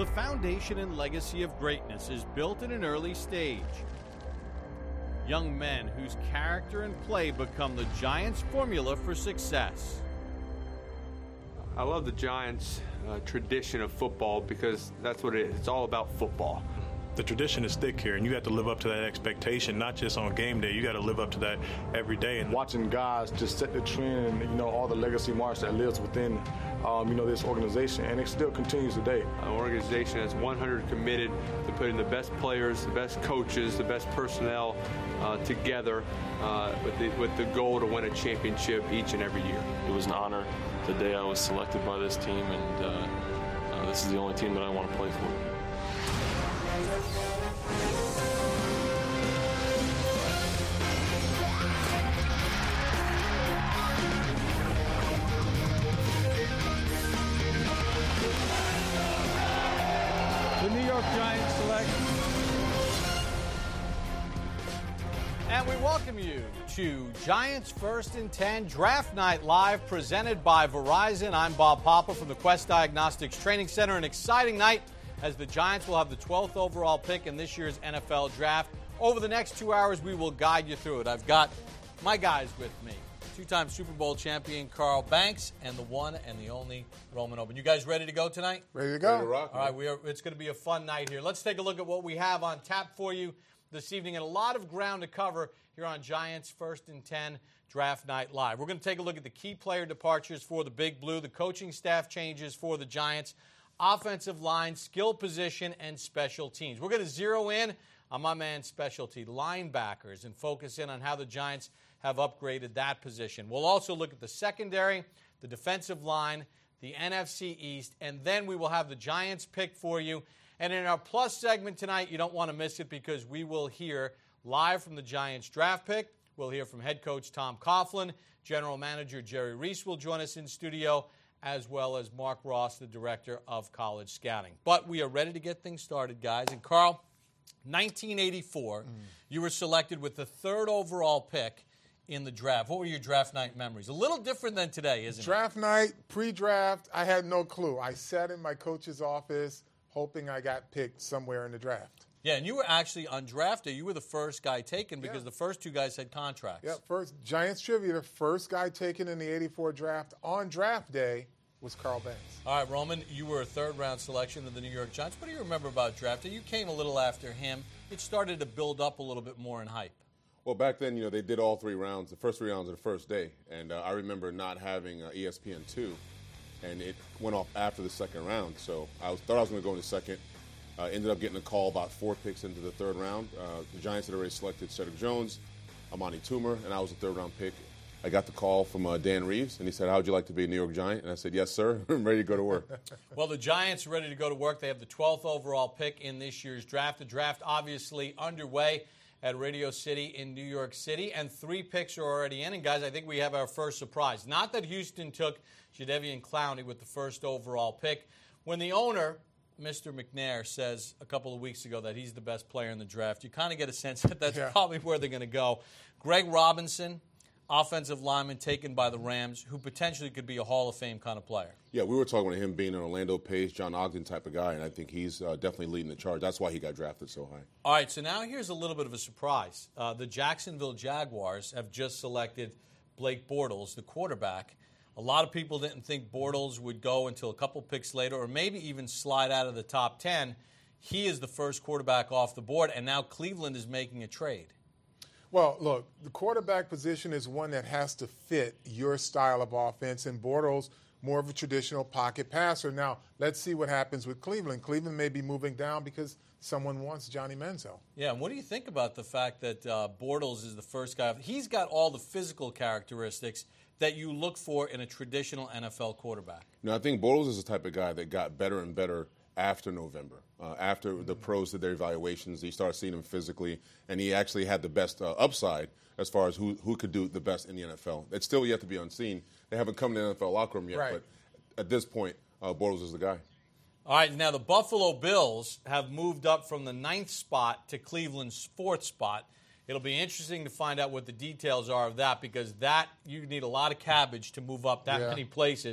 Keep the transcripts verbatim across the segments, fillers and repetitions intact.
The foundation and legacy of greatness is built in an early stage. Young men whose character and play become the Giants' formula for success. I love the Giants' uh, tradition of football because that's what it is. It's all about football. The tradition is thick here, and you have to live up to that expectation, not just on game day. You got to live up to that every day. And watching guys just set the trend, and, you know, all the legacy march that lives within, um, you know, this organization, and it still continues today. An organization that's one hundred committed to putting the best players, the best coaches, the best personnel uh, together uh, with, the, with the goal to win a championship each and every year. It was an honor the day I was selected by this team, and uh, uh, this is the only team that I want to play for. The New York Giants select. And we welcome you to Giants First and ten Draft Night Live, presented by Verizon. I'm Bob Papa from the Quest Diagnostics Training Center. An exciting night as the Giants will have the twelfth overall pick in this year's N F L Draft. Over the next two hours, we will guide you through it. I've got my guys with me. Two-time Super Bowl champion Carl Banks and the one and the only Roman Oben. You guys ready to go tonight? Ready to go. Ready to rock, All right, we are, it's going to be a fun night here. Let's take a look at what we have on tap for you this evening, and a lot of ground to cover here on Giants First and ten Draft Night Live. We're going to take a look at the key player departures for the Big Blue, the coaching staff changes for the Giants, offensive line, skill position, and special teams. We're going to zero in on my man's specialty, linebackers, and focus in on how the Giants have upgraded that position. We'll also look at the secondary, the defensive line, the N F C East, and then we will have the Giants pick for you. And in our plus segment tonight, you don't want to miss it because we will hear live from the Giants draft pick. We'll hear from head coach Tom Coughlin. General manager Jerry Reese will join us in studio, as well as Mark Ross, the director of college scouting. But we are ready to get things started, guys. And Carl, nineteen eighty-four, mm. you were selected with the third overall pick in the draft. What were your draft night memories? A little different than today, isn't draft it? Draft night, pre-draft, I had no clue. I sat in my coach's office hoping I got picked somewhere in the draft. Yeah, and you were actually undrafted. You were the first guy taken because yeah. the first two guys had contracts. Yeah, first Giants trivia, the first guy taken in the eighty-four draft on draft day was Carl Banks. All right, Roman, you were a third-round selection of the New York Giants. What do you remember about draft day? You came a little after him. It started to build up a little bit more in hype. Well, back then, you know, they did all three rounds, the first three rounds of the first day. And uh, I remember not having uh, E S P N two, and it went off after the second round. So I was, thought I was going to go in the second. Uh, ended up getting a call about four picks into the third round. Uh, the Giants had already selected Cedric Jones, Amani Toomer, and I was a third-round pick. I got the call from uh, Dan Reeves, and he said, how would you like to be a New York Giant? And I said, yes, sir. I'm ready to go to work. Well, the Giants are ready to go to work. They have the twelfth overall pick in this year's draft. The draft obviously underway at Radio City in New York City, and three picks are already in. And, guys, I think we have our first surprise. Not that Houston took Jadeveon Clowney with the first overall pick. When the owner, Mister McNair, says a couple of weeks ago that he's the best player in the draft, you kind of get a sense that that's yeah. probably where they're going to go. Greg Robinson, offensive lineman taken by the Rams, who potentially could be a Hall of Fame kind of player. Yeah, we were talking about him being an Orlando Pace, John Ogden type of guy, and I think he's uh, definitely leading the charge. That's why he got drafted so high. All right, so now here's a little bit of a surprise. Uh, the Jacksonville Jaguars have just selected Blake Bortles, the quarterback. A lot of people didn't think Bortles would go until a couple picks later, or maybe even slide out of the top ten. He is the first quarterback off the board, and now Cleveland is making a trade. Well, look, the quarterback position is one that has to fit your style of offense, and Bortles, more of a traditional pocket passer. Now, let's see what happens with Cleveland. Cleveland may be moving down because someone wants Johnny Manziel. Yeah, and what do you think about the fact that uh, Bortles is the first guy? He's got all the physical characteristics that you look for in a traditional N F L quarterback. No, I think Bortles is the type of guy that got better and better after November. Uh, after mm-hmm. the pros did their evaluations, you started seeing him physically, and he actually had the best uh, upside as far as who who could do the best in the N F L. It's still yet to be unseen. They haven't come to the N F L locker room yet, right. but at this point, uh, Bortles is the guy. All right, now the Buffalo Bills have moved up from the ninth spot to Cleveland's fourth spot. It'll be interesting to find out what the details are of that, because that you need a lot of cabbage to move up that yeah. many places.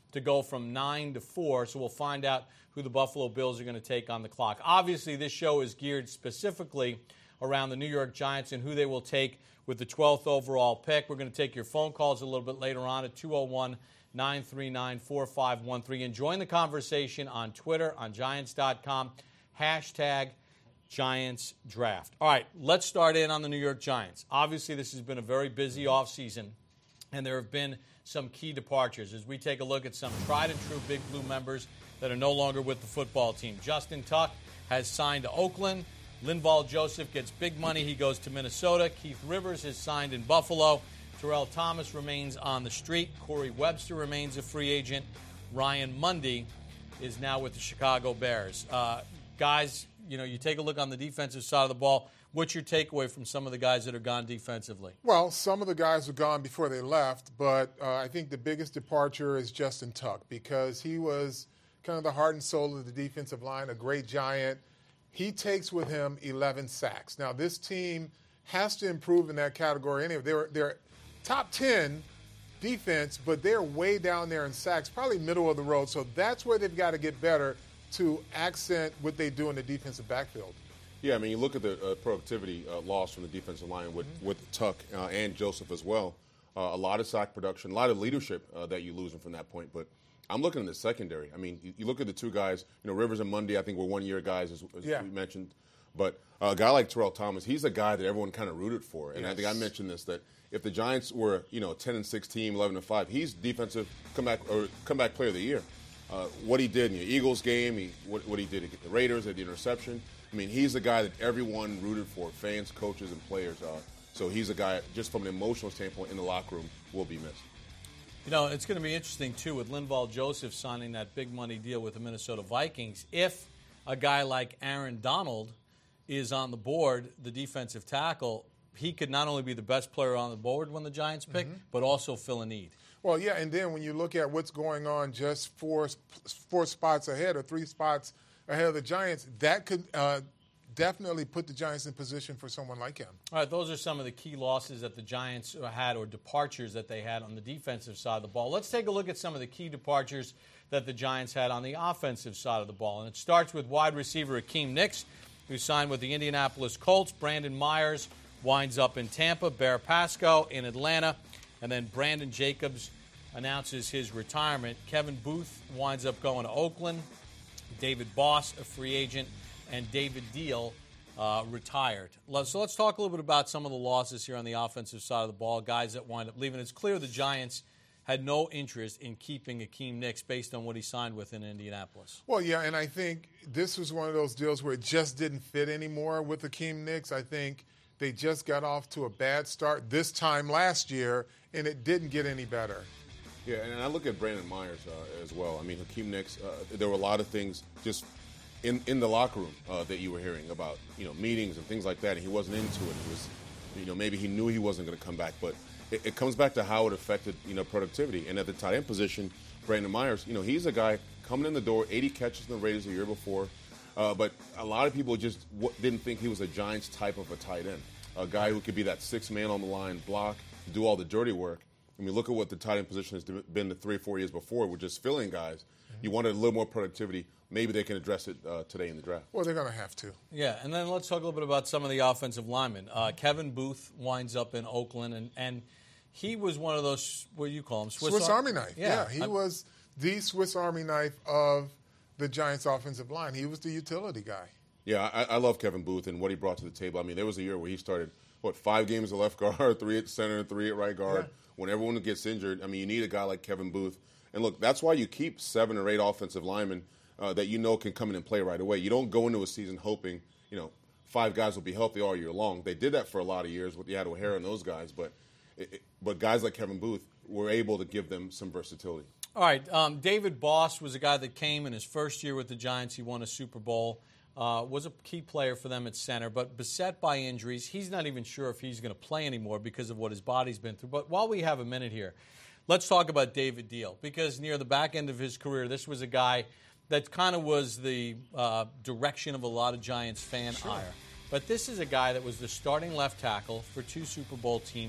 to go from nine to four, so we'll find out who the Buffalo Bills are going to take on the clock. Obviously, this show is geared specifically around the New York Giants and who they will take with the twelfth overall pick. We're going to take your phone calls a little bit later on at two oh one, nine three nine, four five one three. And join the conversation on Twitter, on Giants dot com, hashtag Giants Draft. All right, let's start in on the New York Giants. Obviously, this has been a very busy offseason, and there have been some key departures as we take a look at some tried and true Big Blue members that are no longer with the football team. Justin Tuck has signed to Oakland. Linval Joseph gets big money. He goes to Minnesota. Keith Rivers has signed in Buffalo. Terrell Thomas remains on the street. Corey Webster remains a free agent. Ryan Mundy is now with the Chicago Bears. Uh, guys, you know, you take a look on the defensive side of the ball. What's your takeaway from some of the guys that are gone defensively? Well, some of the guys were gone before they left, but uh, I think the biggest departure is Justin Tuck because he was kind of the heart and soul of the defensive line, a great Giant. He takes with him eleven sacks. Now, this team has to improve in that category anyway. They're, they're top ten defense, but they're way down there in sacks, probably middle of the road. So that's where they've got to get better to accent what they do in the defensive backfield. Yeah, I mean, you look at the uh, productivity uh, loss from the defensive line with, mm-hmm. with Tuck uh, and Joseph as well. Uh, a lot of sack production, a lot of leadership uh, that you're losing from that point. But I'm looking at the secondary. I mean, you, you look at the two guys, you know, Rivers and Mundy, I think were one-year guys, as, as yeah. we mentioned. But uh, a guy like Terrell Thomas, he's a guy that everyone kind of rooted for. And yes. I think I mentioned this, that if the Giants were, you know, ten and six team, eleven and five, he's defensive comeback or comeback player of the year. Uh, what he did in the Eagles game, he, what, what he did against the Raiders at the interception. I mean, he's a guy that everyone rooted for, fans, coaches, and players. Uh, so he's a guy, just from an emotional standpoint, in the locker room, will be missed. You know, it's going to be interesting, too, with Linval Joseph signing that big money deal with the Minnesota Vikings. If a guy like Aaron Donald is on the board, the defensive tackle, he could not only be the best player on the board when the Giants pick, mm-hmm. but also fill a need. Well, yeah, and then when you look at what's going on just four, four spots ahead or three spots ahead of the Giants, that could uh, definitely put the Giants in position for someone like him. All right, those are some of the key losses that the Giants had or departures that they had on the defensive side of the ball. Let's take a look at some of the key departures that the Giants had on the offensive side of the ball. And it starts with wide receiver Akeem Nicks, who signed with the Indianapolis Colts. Brandon Myers winds up in Tampa. Bear Pasco in Atlanta. And then Brandon Jacobs announces his retirement. Kevin Booth winds up going to Oakland. David Boss, a free agent, and David Deal uh, retired. So let's talk a little bit about some of the losses here on the offensive side of the ball, guys that wind up leaving. It's clear the Giants had no interest in keeping Akeem Nicks based on what he signed with in Indianapolis. Well, yeah, and I think this was one of those deals where it just didn't fit anymore with Akeem Nicks. I think they just got off to a bad start this time last year, and it didn't get any better. Yeah, and I look at Brandon Myers uh, as well. I mean, Akeem Nicks, uh, there were a lot of things just in, in the locker room uh, that you were hearing about, you know, meetings and things like that, and he wasn't into it. He was, you know, maybe he knew he wasn't going to come back, but it, it comes back to how it affected, you know, productivity. And at the tight end position, Brandon Myers, you know, he's a guy coming in the door, eighty catches in the Raiders the year before, uh, but a lot of people just w- didn't think he was a Giants type of a tight end, a guy who could be that sixth man on the line, block, do all the dirty work. I mean, look at what the tight end position has been the three or four years before. We're just filling guys. Mm-hmm. You wanted a little more productivity. Maybe they can address it uh, today in the draft. Well, they're going to have to. Yeah, and then let's talk a little bit about some of the offensive linemen. Uh, Kevin Booth winds up in Oakland, and, and he was one of those, what do you call him? Swiss, Swiss Ar- Army knife. Yeah, yeah he I'm, was the Swiss Army knife of the Giants' offensive line. He was the utility guy. Yeah, I, I love Kevin Booth and what he brought to the table. I mean, there was a year where he started, what, five games at left guard, three at center, three at right guard. Yeah. When everyone gets injured, I mean, you need a guy like Kevin Booth. And look, that's why you keep seven or eight offensive linemen uh, that you know can come in and play right away. You don't go into a season hoping, you know, five guys will be healthy all year long. They did that for a lot of years with Yad O'Hara and those guys, but it, it, but guys like Kevin Booth were able to give them some versatility. All right, um, David Boss was a guy that came in his first year with the Giants. He won a Super Bowl. Uh, was a key player for them at center, but beset by injuries. He's not even sure if he's going to play anymore because of what his body's been through. But while we have a minute here, let's talk about David Deal, because near the back end of his career, this was a guy that kind of was the uh, direction of a lot of Giants fan sure. ire. But this is a guy that was the starting left tackle for two Super Bowl teams,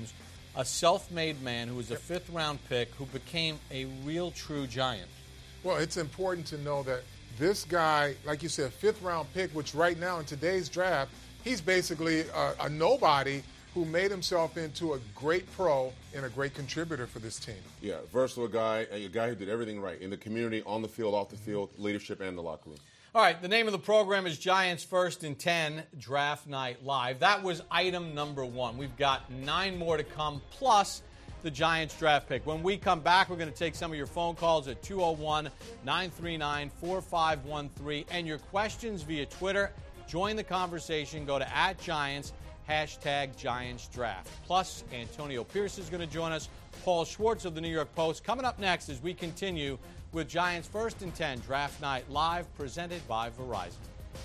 a self-made man who was a fifth-round pick who became a real, true giant. Well, it's important to know that this guy, like you said, fifth-round pick, which right now in today's draft, he's basically a, a nobody who made himself into a great pro and a great contributor for this team. Yeah, versatile guy, a guy who did everything right in the community, on the field, off the field, leadership, and the locker room. All right, the name of the program is Giants First and ten Draft Night Live. That was item number one. We've got nine more to come, plus the Giants draft pick. When we come back, we're going to take some of your phone calls at two oh one, nine three nine, four five one three and your questions via Twitter. Join the conversation. Go to at Giants. Hashtag Giants Draft. Plus, Antonio Pierce is going to join us. Paul Schwartz of the New York Post. Coming up next as we continue with Giants First and ten Draft Night Live, presented by Verizon.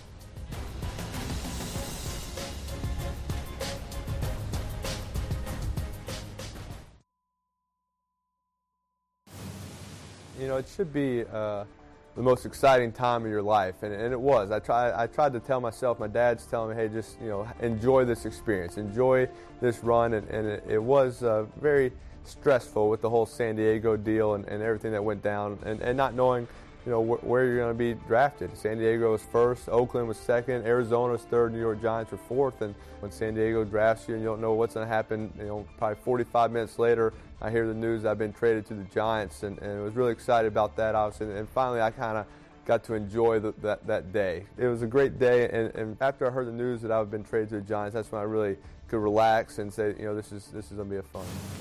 You know, it should be uh, the most exciting time of your life, and, and it was. I tried, I tried to tell myself, my dad's telling me, hey, just, you know, enjoy this experience, enjoy this run, and, and it, it was uh, very stressful with the whole San Diego deal and, and everything that went down, and, and not knowing, you know, wh- where you're going to be drafted. San Diego was first, Oakland was second, Arizona was third, New York Giants were fourth, and when San Diego drafts you and you don't know what's going to happen, you know, probably forty-five minutes later, I hear the news I've been traded to the Giants, and, and I was really excited about that, obviously, and finally I kind of got to enjoy the, that, that day. It was a great day, and, and after I heard the news that I've been traded to the Giants, that's when I really could relax and say, you know, this is, this is going to be a fun.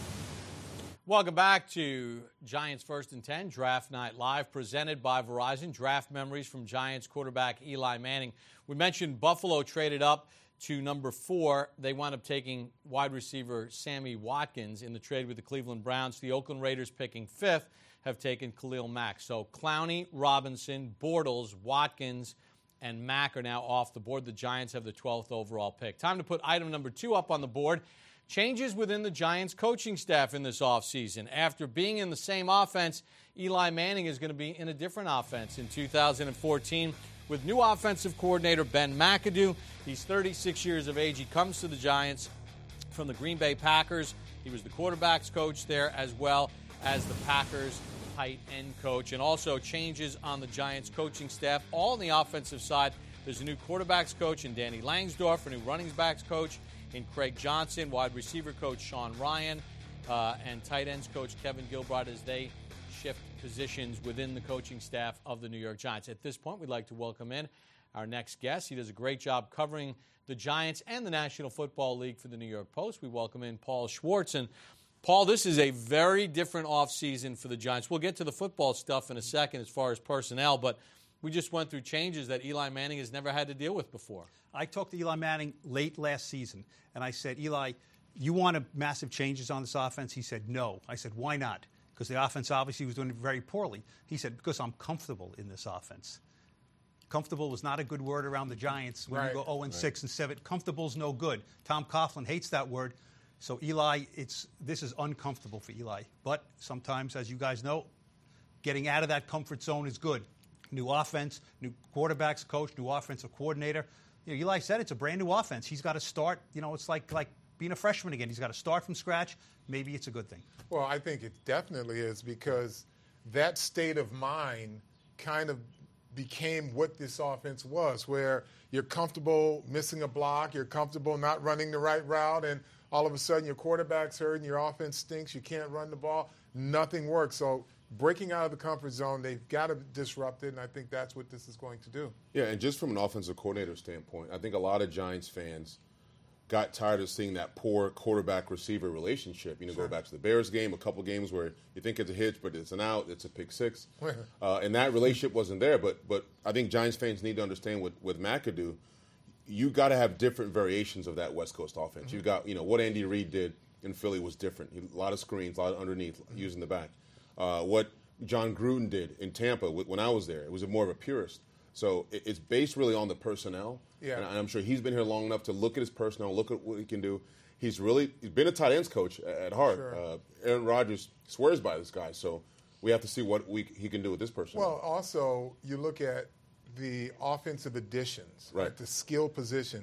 Welcome back to Giants First and ten Draft Night Live, presented by Verizon. Draft memories from Giants quarterback Eli Manning. We mentioned Buffalo traded up to number four. They wound up taking wide receiver Sammy Watkins in the trade with the Cleveland Browns. The Oakland Raiders, picking fifth, have taken Khalil Mack. So Clowney, Robinson, Bortles, Watkins, and Mack are now off the board. The Giants have the twelfth overall pick. Time to put item number two up on the board. Changes within the Giants coaching staff in this offseason. After being in the same offense, Eli Manning is going to be in a different offense in two thousand fourteen with new offensive coordinator Ben McAdoo. He's thirty-six years of age. He comes to the Giants from the Green Bay Packers. He was the quarterback's coach there as well as the Packers tight end coach. And also changes on the Giants coaching staff. All on the offensive side, there's a new quarterback's coach in Danny Langsdorf, a new running backs coach in Craig Johnson, wide receiver coach Sean Ryan, uh, and tight ends coach Kevin Gilbride as they shift positions within the coaching staff of the New York Giants. At this point, we'd like to welcome in our next guest. He does a great job covering the Giants and the National Football League for the New York Post. We welcome in Paul Schwartz. And Paul, this is a very different offseason for the Giants. We'll get to the football stuff in a second as far as personnel, but we just went through changes that Eli Manning has never had to deal with before. I talked to Eli Manning late last season, and I said, Eli, you want massive changes on this offense? He said, no. I said, why not? Because the offense obviously was doing very poorly. He said, because I'm comfortable in this offense. Comfortable is not a good word around the Giants when right. you go oh and six right. and seven. Comfortable's no good. Tom Coughlin hates that word. So Eli, it's this is uncomfortable for Eli. But sometimes, as you guys know, getting out of that comfort zone is good. New offense, new quarterbacks coach, new offensive coordinator. You know, Eli said it's a brand new offense. He's got to start. You know, it's like like being a freshman again. He's got to start from scratch. Maybe it's a good thing. Well, I think it definitely is, because that state of mind kind of became what this offense was, where you're comfortable missing a block, you're comfortable not running the right route, and all of a sudden your quarterback's hurt and your offense stinks, you can't run the ball, nothing works. So breaking out of the comfort zone, they've got to disrupt it, and I think that's what this is going to do. Yeah, and just from an offensive coordinator standpoint, I think a lot of Giants fans got tired of seeing that poor quarterback-receiver relationship. You know, sure. Go back to the Bears game, a couple games where you think it's a hitch, but it's an out, it's a pick six. uh, and that relationship wasn't there. But but I think Giants fans need to understand with, with McAdoo, you got to have different variations of that West Coast offense. Mm-hmm. You got, you know, what Andy Reid did in Philly was different. He, a lot of screens, a lot of underneath, mm-hmm. using the back. Uh, what John Gruden did in Tampa when I was there, it was more of a purist. So it's based really on the personnel. Yeah. And I'm sure he's been here long enough to look at his personnel, look at what he can do. He's really he's been a tight ends coach at heart. Sure. Uh, Aaron Rodgers swears by this guy. So we have to see what we, he can do with this personnel. Well, also, you look at the offensive additions, right. like the skill positions,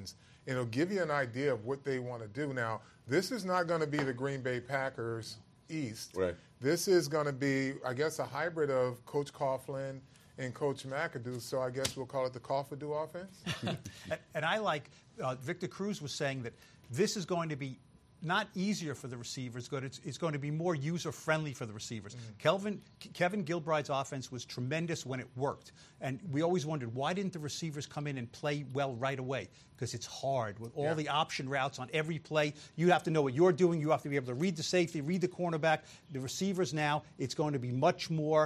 and it'll give you an idea of what they want to do. Now, this is not going to be the Green Bay Packers East. Right. This is going to be, I guess, a hybrid of Coach Coughlin and Coach McAdoo, so I guess we'll call it the Coughlin offense. and, and I like, uh, Victor Cruz was saying that this is going to be not easier for the receivers, but it's, it's going to be more user-friendly for the receivers. Mm-hmm. Kelvin, Kevin Gilbride's offense was tremendous when it worked. And we always wondered, why didn't the receivers come in and play well right away? Because it's hard. With all yeah. the option routes on every play, you have to know what you're doing. You have to be able to read the safety, read the cornerback. The receivers now, it's going to be much more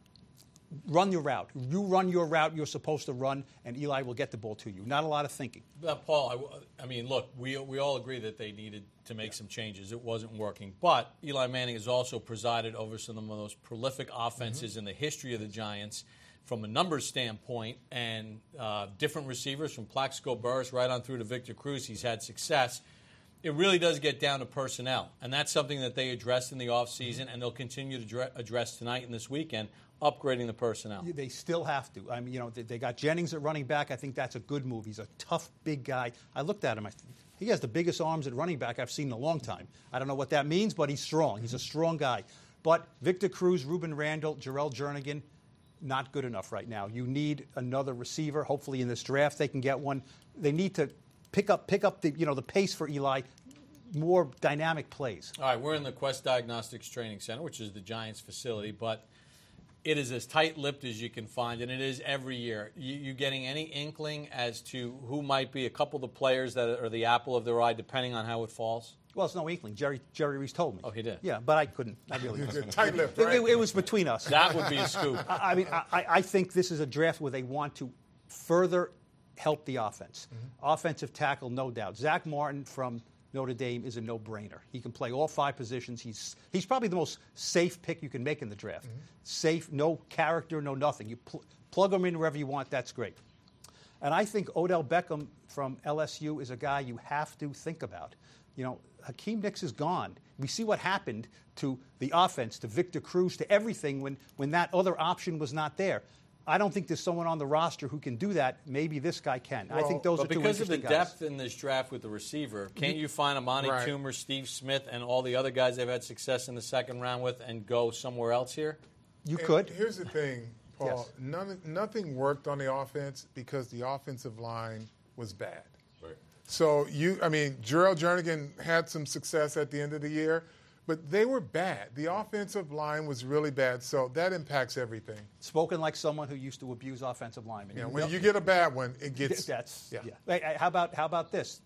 run your route. You run your route you're supposed to run, and Eli will get the ball to you. Not a lot of thinking. Uh, Paul, I, I mean, look, we we all agree that they needed to make yeah. some changes. It wasn't working. But Eli Manning has also presided over some of the most prolific offenses mm-hmm. in the history of the Giants from a numbers standpoint, and uh, different receivers from Plaxico Burress right on through to Victor Cruz. He's had success. It really does get down to personnel, and that's something that they addressed in the offseason, mm-hmm. and they'll continue to dre- address tonight and this weekend, upgrading the personnel. They still have to. I mean, you know, they, they got Jennings at running back. I think that's a good move. He's a tough, big guy. I looked at him. I, he has the biggest arms at running back I've seen in a long time. I don't know what that means, but he's strong. He's a strong guy. But Victor Cruz, Ruben Randall, Jarrell Jernigan, not good enough right now. You need another receiver. Hopefully in this draft they can get one. They need to pick up pick up the you know the pace for Eli. More dynamic plays. All right, we're in the Quest Diagnostics Training Center, which is the Giants facility, but it is as tight-lipped as you can find, and it is every year. You, you getting any inkling as to who might be a couple of the players that are the apple of their eye, depending on how it falls? Well, it's no inkling. Jerry Jerry Reese told me. Oh, he did? Yeah, but I couldn't. I really couldn't. Tight-lipped, right? It, it, it was between us. That would be a scoop. I, I mean, I, I think this is a draft where they want to further help the offense. Mm-hmm. Offensive tackle, no doubt. Zach Martin from Notre Dame is a no-brainer. He can play all five positions. He's he's probably the most safe pick you can make in the draft. Mm-hmm. Safe, no character, no nothing. You pl- plug him in wherever you want, that's great. And I think Odell Beckham from L S U is a guy you have to think about. You know, Hakeem Nicks is gone. We see what happened to the offense, to Victor Cruz, to everything when, when that other option was not there. I don't think there's someone on the roster who can do that. Maybe this guy can. Well, I think those are two because of the guys. depth in this draft with the receiver, can't you find Amani right. Toomer, Steve Smith, and all the other guys they've had success in the second round with and go somewhere else here? You and could. Here's the thing, Paul. Yes. None, nothing worked on the offense because the offensive line was bad. Right. So, you, I mean, Jarrell Jernigan had some success at the end of the year, but they were bad. The offensive line was really bad, so that impacts everything. Spoken like someone who used to abuse offensive linemen. Yeah, You when know- you get a bad one, it gets. That's yeah. yeah. Hey, hey, how about how about this?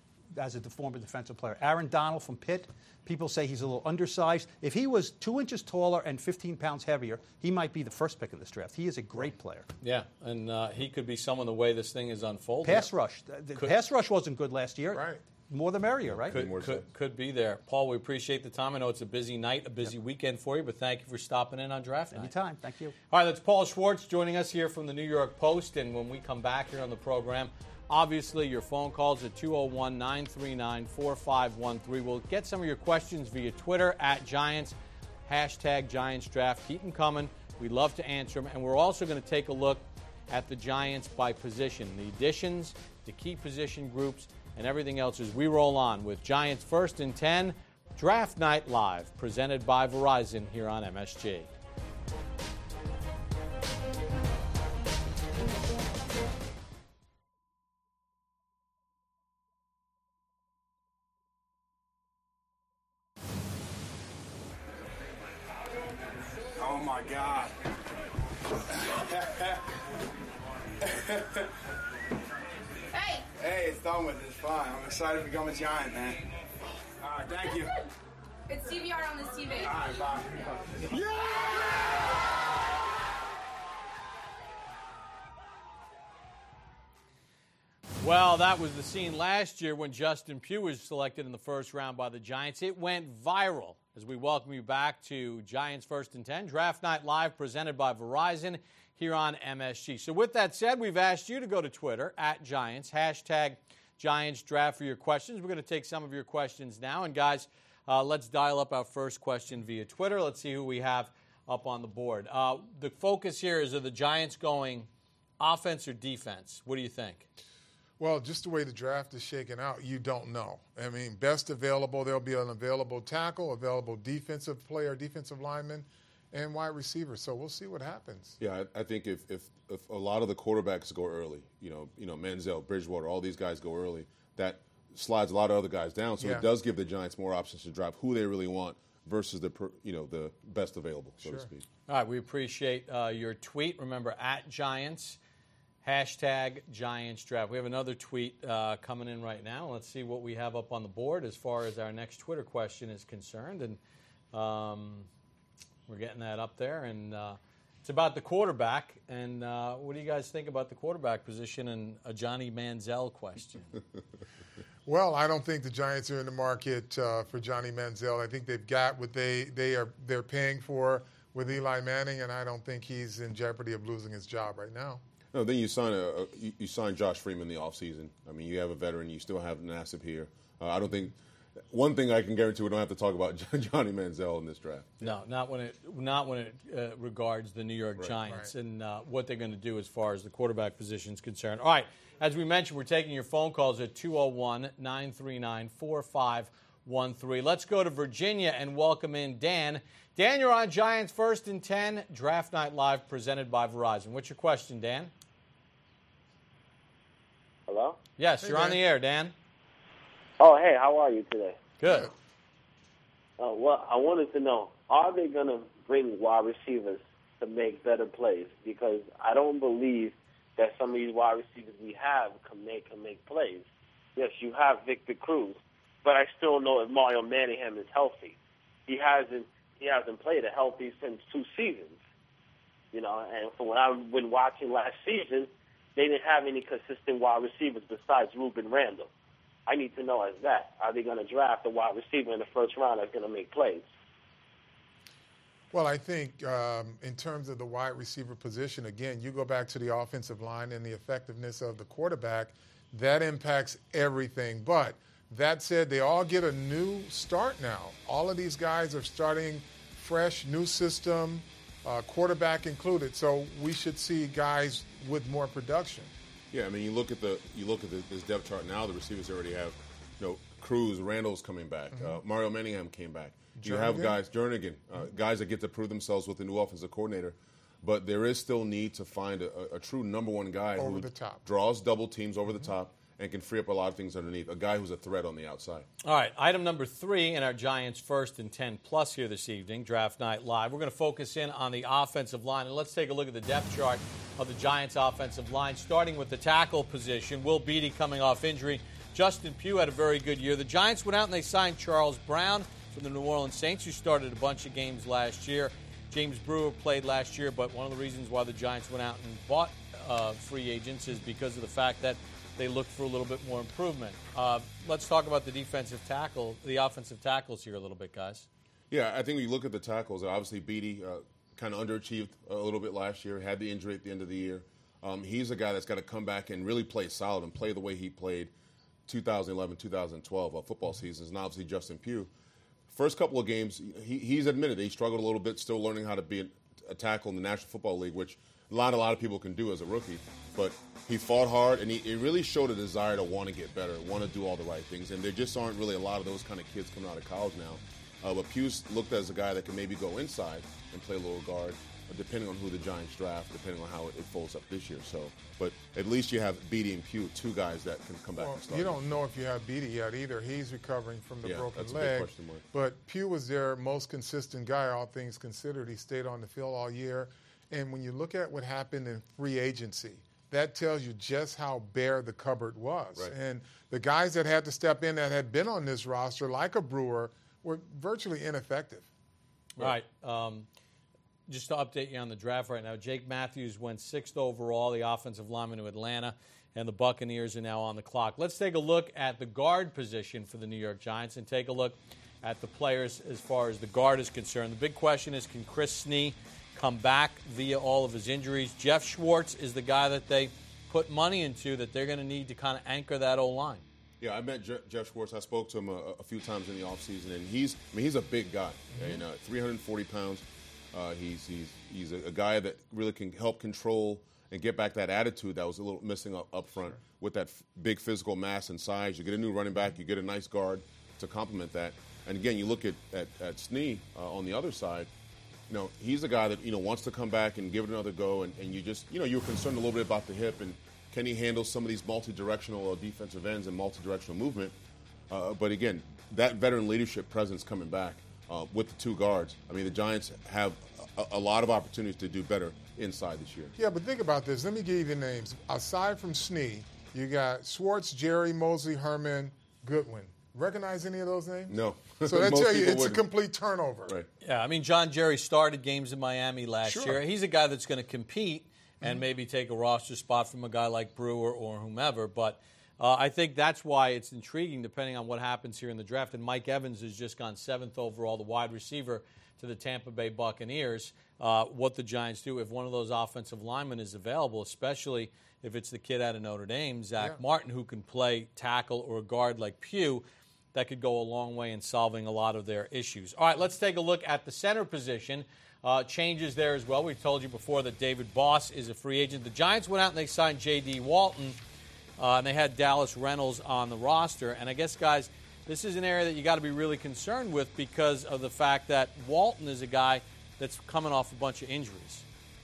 As a former defensive player, Aaron Donald from Pitt. People say he's a little undersized. If he was two inches taller and fifteen pounds heavier, he might be the first pick in this draft. He is a great player. Yeah, and uh, he could be someone the way this thing is unfolding. Pass rush. The Could- pass rush wasn't good last year. Right. More the merrier, right? Could, more so. could, could be there. Paul, we appreciate the time. I know it's a busy night, a busy weekend for you, but thank you for stopping in on draft night. Anytime. Thank you. All right, that's Paul Schwartz joining us here from the New York Post. And when we come back here on the program, obviously your phone calls at two oh one, nine three nine, four five one three. We'll get some of your questions via Twitter, at Giants, hashtag Giants Draft. Keep them coming. We'd love to answer them. And we're also going to take a look at the Giants by position, the additions, the key position groups, and everything else as we roll on with Giants First and ten, Draft Night Live, presented by Verizon here on M S G. Oh my God. Hey! Hey, it's done with. It's fine. I'm excited to become a Giant, man. All right, thank you. It's D V R on this T V. All right, bye. Well, that was the scene last year when Justin Pugh was selected in the first round by the Giants. It went viral as we welcome you back to Giants First and ten, Draft Night Live, presented by Verizon here on M S G. So with that said, we've asked you to go to Twitter, at Giants, hashtag Giants Draft for your questions. We're going to take some of your questions now. And guys, uh, let's dial up our first question via Twitter. Let's see who we have up on the board. Uh, the focus here is, are the Giants going offense or defense? What do you think? Well, just the way the draft is shaken out, you don't know. I mean, best available, there'll be an available tackle, available defensive player, defensive lineman, and wide receiver. So we'll see what happens. Yeah, I, I think if, if if a lot of the quarterbacks go early, you know, you know, Manziel, Bridgewater, all these guys go early, that slides a lot of other guys down. So Yeah. it does give the Giants more options to draft who they really want versus the per- you know the best available, so Sure. to speak. All right, we appreciate uh, your tweet. Remember, at Giants, hashtag Giants Draft. We have another tweet uh, coming in right now. Let's see what we have up on the board as far as our next Twitter question is concerned. And um, we're getting that up there. And uh, it's about the quarterback. And uh, what do you guys think about the quarterback position and a Johnny Manziel question? Well, I don't think the Giants are in the market uh, for Johnny Manziel. I think they've got what they, they are they're paying for with Eli Manning, and I don't think he's in jeopardy of losing his job right now. No, then you sign a, a you, you sign Josh Freeman in the offseason. I mean, you have a veteran. You still have Nassib here. Uh, I don't think one thing I can guarantee we don't have to talk about Johnny Manziel in this draft. No, not when it not when it uh, regards the New York Right. Giants Right. and uh, what they're going to do as far as the quarterback position is concerned. All right, as we mentioned, we're taking your phone calls at two oh one, nine three nine, four five one three. Let's go to Virginia and welcome in Dan. Dan, you're on Giants First and ten, Draft Night Live, presented by Verizon. What's your question, Dan? Hello? Yes, Hey, you're on Dan. the air, Dan. Oh, hey, how are you today? Good. Uh, well, I wanted to know, are they going to bring wide receivers to make better plays? Because I don't believe that some of these wide receivers we have can make can make plays. Yes, you have Victor Cruz, but I still don't know if Mario Manningham is healthy. He hasn't he hasn't played a healthy since two seasons. You know, and from what I've been watching last season, they didn't have any consistent wide receivers besides Ruben Randall. I need to know is that, are they going to draft a wide receiver in the first round that's going to make plays? Well, I think um, in terms of the wide receiver position, again, you go back to the offensive line and the effectiveness of the quarterback, that impacts everything. But that said, they all get a new start now. All of these guys are starting fresh, new system, uh, quarterback included. So we should see guys with more production. Yeah, I mean, you look at the you look at the, this depth chart now. The receivers already have, you know, Cruz, Randall's coming back. Mm-hmm. Uh, Mario Manningham came back. You Jernigan? have guys, Jernigan, uh, guys that get to prove themselves with the new offensive coordinator. But there is still need to find a, a true number one guy Over who the top. draws double teams over the top and can free up a lot of things underneath. A guy who's a threat on the outside. All right, item number three in our Giants First and ten plus here this evening, Draft Night Live. We're going to focus in on the offensive line, and let's take a look at the depth chart of the Giants offensive line, starting with the tackle position. Will Beatty coming off injury. Justin Pugh had a very good year. The Giants went out and they signed Charles Brown from the New Orleans Saints, who started a bunch of games last year. James Brewer played last year, but one of the reasons why the Giants went out and bought uh, free agents is because of the fact that they looked for a little bit more improvement. Uh, let's talk about the defensive tackle, the offensive tackles here a little bit, guys. Yeah, I think when you look at the tackles, obviously Beatty uh, kind of underachieved a little bit last year, had the injury at the end of the year. Um, he's a guy that's got to come back and really play solid and play the way he played two thousand eleven, two thousand twelve uh, football seasons, and obviously Justin Pugh. First couple of games, he, he's admitted he struggled a little bit, still learning how to be a, a tackle in the National Football League, which not a lot of people can do as a rookie. But he fought hard, and he, he really showed a desire to want to get better, want to do all the right things. And there just aren't really a lot of those kind of kids coming out of college now. Uh, but Pugh's looked as a guy that can maybe go inside and play a little guard, depending on who the Giants draft, depending on how it, it folds up this year. So, but at least you have Beatty and Pugh, two guys that can come back Well, and start. you don't know if you have Beatty yet either. He's recovering from the Yeah, broken that's a big leg. question mark. But Pugh was their most consistent guy, all things considered. He stayed on the field all year. And when you look at what happened in free agency, that tells you just how bare the cupboard was. Right. And the guys that had to step in that had been on this roster, like a Brewer, were virtually ineffective. All right. Um, just to update you on the draft right now, Jake Matthews went sixth overall, the offensive lineman to Atlanta, and the Buccaneers are now on the clock. Let's take a look at the guard position for the New York Giants and take a look at the players as far as the guard is concerned. The big question is, can Chris Snee come back via all of his injuries? Jeff Schwartz is the guy that they put money into that they're going to need to kind of anchor that O-line. Yeah, I met Je- Jeff Schwartz. I spoke to him a, a few times in the offseason, and he's I mean, he's a big guy, Mm-hmm. you know, three hundred forty pounds. Uh, he's he's he's a, a guy that really can help control and get back that attitude that was a little missing up, up front with that f- big physical mass and size. You get a new running back, you get a nice guard to complement that. And again, you look at, at, at Snee uh, on the other side, you know, he's a guy that, you know, wants to come back and give it another go. And, and you just, you know, you were concerned a little bit about the hip and can he handle some of these multi-directional uh, defensive ends and multi-directional movement. Uh, but again, that veteran leadership presence coming back uh, with the two guards. I mean, the Giants have a, a lot of opportunities to do better inside this year. Yeah, but think about this. Let me give you the names. Aside from Snee, you got Schwartz, Jerry, Mosley, Herman, Goodwin. Recognize any of those names? No. So that Most tell you people it's wouldn't. a complete turnover. Right. Yeah, I mean, John Jerry started games in Miami last Sure. year. He's a guy that's going to compete and Mm-hmm. maybe take a roster spot from a guy like Brewer or whomever. But uh, I think that's why it's intriguing, depending on what happens here in the draft. And Mike Evans has just gone seventh overall, the wide receiver to the Tampa Bay Buccaneers. Uh, what the Giants do if one of those offensive linemen is available, especially if it's the kid out of Notre Dame, Zach Yeah. Martin, who can play tackle or guard like Pugh, that could go a long way in solving a lot of their issues. All right, let's take a look at the center position. Uh, changes there as well. We told you before that David Boss is a free agent. The Giants went out and they signed J D. Walton, uh, and they had Dallas Reynolds on the roster. And I guess, guys, this is an area that you got to be really concerned with because of the fact that Walton is a guy that's coming off a bunch of injuries.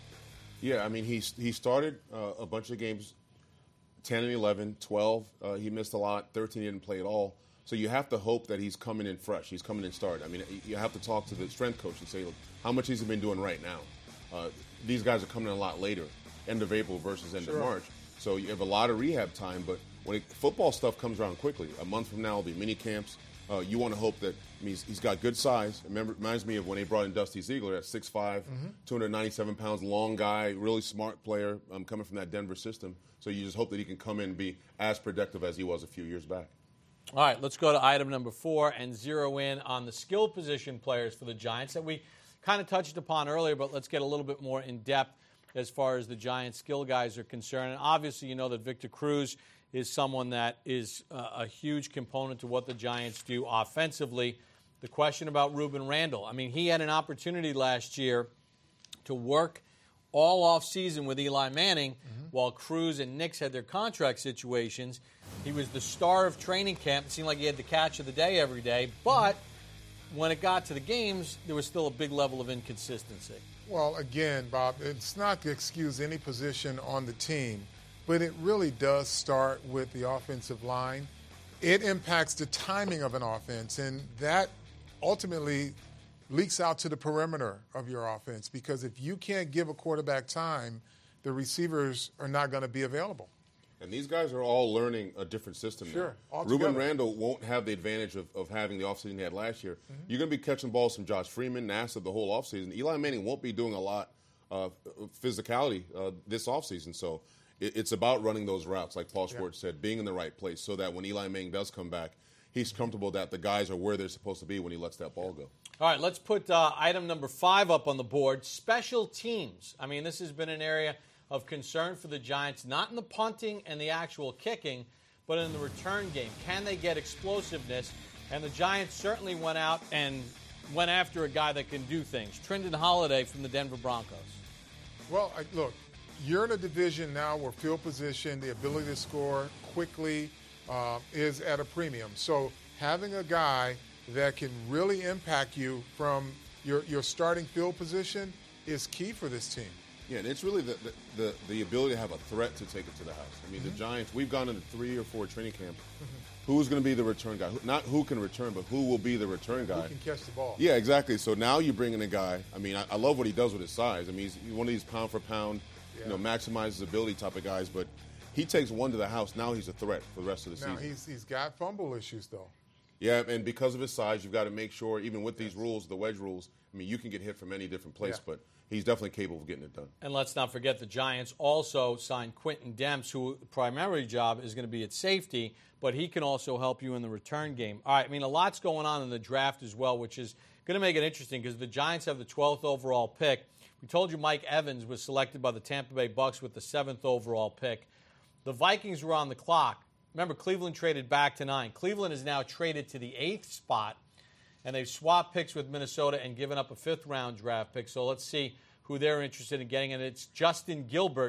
Yeah, I mean, he, he started uh, a bunch of games, ten and eleven, twelve. Uh, he missed a lot. thirteen he didn't play at all. So you have to hope that he's coming in fresh. He's coming in started. I mean, you have to talk to the strength coach and say, look, how much has he been doing right now? Uh, these guys are coming in a lot later, end of April versus end Sure. of March. So you have a lot of rehab time, but when it, football stuff comes around quickly, a month from now will be mini camps. Uh, you want to hope that I mean, he's, he's got good size. Remember, it reminds me of when they brought in Dusty Ziegler at six five, Mm-hmm. two hundred ninety-seven pounds, long guy, really smart player um, coming from that Denver system. So you just hope that he can come in and be as productive as he was a few years back. All right, let's go to item number four and zero in on the skill position players for the Giants that we kind of touched upon earlier, but let's get a little bit more in depth as far as the Giants skill guys are concerned. And obviously, you know that Victor Cruz is someone that is uh, a huge component to what the Giants do offensively. The question about Ruben Randall, I mean, he had an opportunity last year to work all offseason with Eli Manning mm-hmm. while Cruz and Nix had their contract situations. He was the star of training camp. It seemed like he had the catch of the day every day. But when it got to the games, there was still a big level of inconsistency. Well, again, Bob, it's not to excuse any position on the team, but it really does start with the offensive line. It impacts the timing of an offense, and that ultimately leaks out to the perimeter of your offense because if you can't give a quarterback time, the receivers are not going to be available. And these guys are all learning a different system Sure, now. altogether. Ruben Randall won't have the advantage of, of having the offseason he had last year. Mm-hmm. You're going to be catching balls from Josh Freeman, Nassib the whole offseason. Eli Manning won't be doing a lot of physicality uh, this offseason. So it, it's about running those routes, like Paul Schwartz yeah. said, being in the right place so that when Eli Manning does come back, he's comfortable that the guys are where they're supposed to be when he lets that ball go. All right, let's put uh, item number five up on the board, special teams. I mean, this has been an area of concern for the Giants, not in the punting and the actual kicking, but in the return game. Can they get explosiveness? And the Giants certainly went out and went after a guy that can do things. Trindon Holiday from the Denver Broncos. Well, I, look, you're in a division now where field position, the ability to score quickly uh, is at a premium. So having a guy that can really impact you from your, your starting field position is key for this team. Yeah, and it's really the, the, the, the ability to have a threat to take it to the house. I mean, mm-hmm. the Giants, we've gone into three or four training camps. Mm-hmm. Who's going to be the return guy? Not who can return, but who will be the return guy. Who can catch the ball. Yeah, exactly. So now you bring in a guy. I mean, I, I love what he does with his size. I mean, he's one of these pound for pound, yeah. you know, maximize his ability type of guys. But he takes one to the house. Now he's a threat for the rest of the now season. Now he's, he's got fumble issues, though. Yeah, and because of his size, you've got to make sure, even with these rules, the wedge rules, I mean, you can get hit from any different place, yeah. but he's definitely capable of getting it done. And let's not forget the Giants also signed Quentin Demps, whose primary job is going to be at safety, but he can also help you in the return game. All right, I mean, a lot's going on in the draft as well, which is going to make it interesting because the Giants have the twelfth overall pick. We told you Mike Evans was selected by the Tampa Bay Bucks with the seventh overall pick. The Vikings were on the clock. Remember, Cleveland traded back to nine. Cleveland is now traded to the eighth spot, and they've swapped picks with Minnesota and given up a fifth-round draft pick. So let's see who they're interested in getting. And it's Justin Gilbert,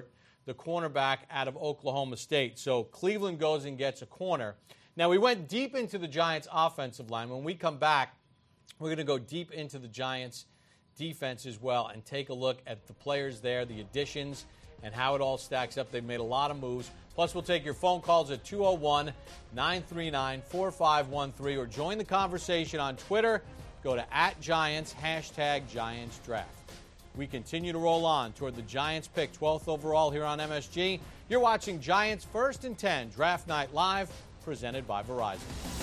the cornerback out of Oklahoma State. So Cleveland goes and gets a corner. Now, we went deep into the Giants' offensive line. When we come back, we're going to go deep into the Giants' defense as well and take a look at the players there, the additions, and how it all stacks up. They've made a lot of moves. Plus, we'll take your phone calls at two oh one, nine three nine, four five one three or join the conversation on Twitter. Go to at Giants, hashtag Giants Draft. We continue to roll on toward the Giants pick, twelfth overall here on M S G. You're watching Giants First and ten Draft Night Live, presented by Verizon.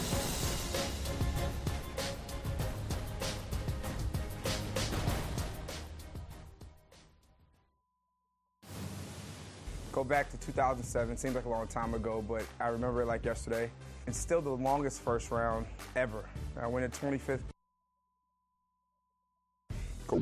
Go back to two thousand seven, seems like a long time ago, but I remember it like yesterday. It's still the longest first round ever. I went at twenty-fifth. Go.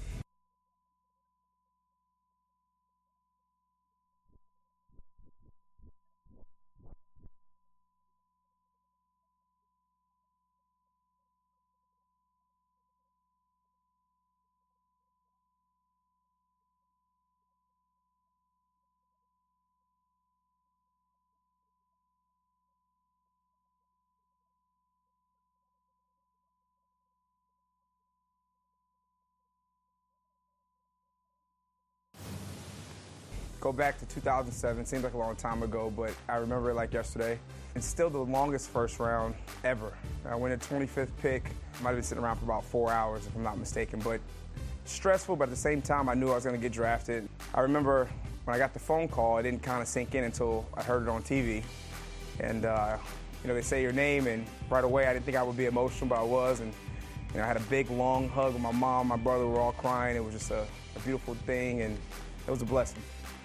Go back to two thousand seven, seems like a long time ago, but I remember it like yesterday. It's still the longest first round ever. I went at twenty-fifth pick. Might have been sitting around for about four hours, if I'm not mistaken, but stressful, but at the same time, I knew I was going to get drafted. I remember when I got the phone call, it didn't kind of sink in until I heard it on T V. And, uh, you know, they say your name, and right away, I didn't think I would be emotional, but I was. And, you know, I had a big, long hug with my mom. My brother were all crying. It was just a, a beautiful thing, and it was a blessing.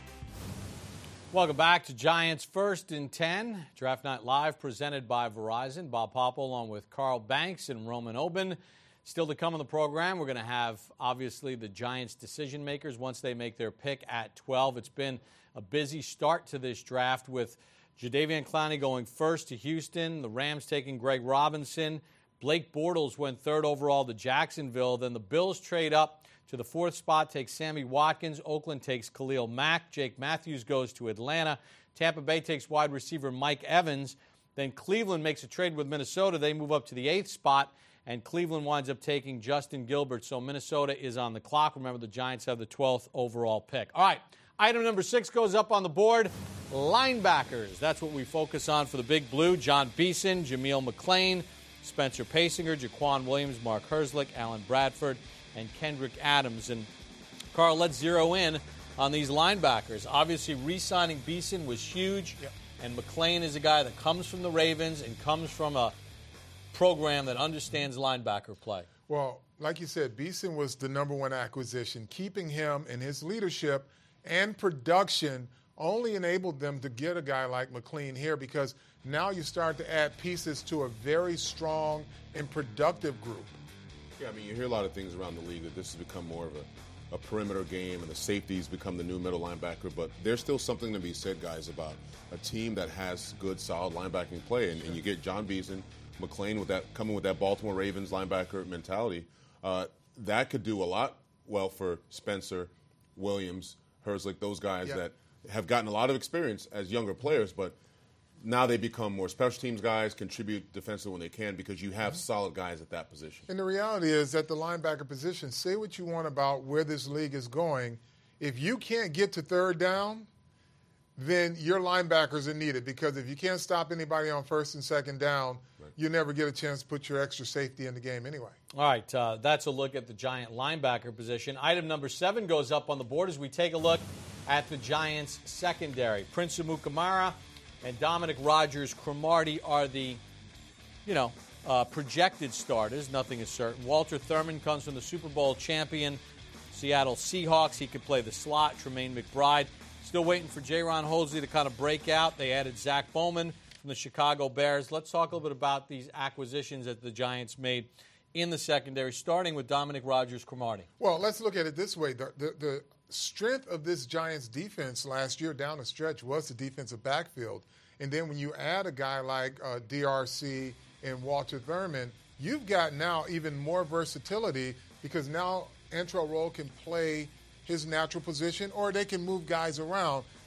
Welcome back to Giants First and ten, Draft Night Live, presented by Verizon. Bob Popple along with Carl Banks and Roman Oben. Still to come on the program, we're going to have, obviously, the Giants decision makers once they make their pick at twelve. It's been a busy start to this draft with Jadeveon Clowney going first to Houston, the Rams taking Greg Robinson, Blake Bortles went third overall to Jacksonville, then the Bills trade up to the fourth spot, takes Sammy Watkins. Oakland takes Khalil Mack. Jake Matthews goes to Atlanta. Tampa Bay takes wide receiver Mike Evans. Then Cleveland makes a trade with Minnesota. They move up to the eighth spot, and Cleveland winds up taking Justin Gilbert. So Minnesota is on the clock. Remember, the Giants have the twelfth overall pick. All right, item number six goes up on the board. Linebackers. That's what we focus on for the Big Blue. John Beeson, Jameel McClain, Spencer Pasinger, Jaquan Williams, Mark Herzlich, Alan Bradford, and Kendrick Adams. And, Carl, let's zero in on these linebackers. Obviously, re-signing Beeson was huge, yep. and McClain is a guy that comes from the Ravens and comes from a program that understands linebacker play. Well, like you said, Beeson was the number one acquisition. Keeping him and his leadership and production only enabled them to get a guy like McClain here, because now you start to add pieces to a very strong and productive group. Yeah, I mean, you hear a lot of things around the league that this has become more of a, a perimeter game and the safeties become the new middle linebacker, but there's still something to be said, guys, about a team that has good, solid linebacking play, and, and you get John Beeson, McClain with that coming with that Baltimore Ravens linebacker mentality. Uh, that could do a lot well for Spencer, Williams, Herzlich, those guys yeah. that have gotten a lot of experience as younger players, but now they become more special teams guys, contribute defensively when they can, because you have solid guys at that position. And the reality is that the linebacker position, say what you want about where this league is going, if you can't get to third down, then your linebackers are needed, because if you can't stop anybody on first and second down, right. you never get a chance to put your extra safety in the game anyway. All right, uh, that's a look at the Giant linebacker position. Item number seven goes up on the board as we take a look at the Giants secondary. Prince Amukamara and Dominic Rodgers-Cromartie are the, you know, uh, projected starters. Nothing is certain. Walter Thurman comes from the Super Bowl champion Seattle Seahawks. He could play the slot. Tremaine McBride still waiting for Jaron Holsey to kind of break out. They added Zach Bowman from the Chicago Bears. Let's talk a little bit about these acquisitions that the Giants made in the secondary, starting with Dominic Rodgers-Cromartie. Well, let's look at it this way. The, the, the strength of this Giants defense last year down the stretch was the defensive backfield. And then when you add a guy like uh, D R C and Walter Thurman, you've got now even more versatility, because now Antrel Rolle can play his natural position, or they can move guys around.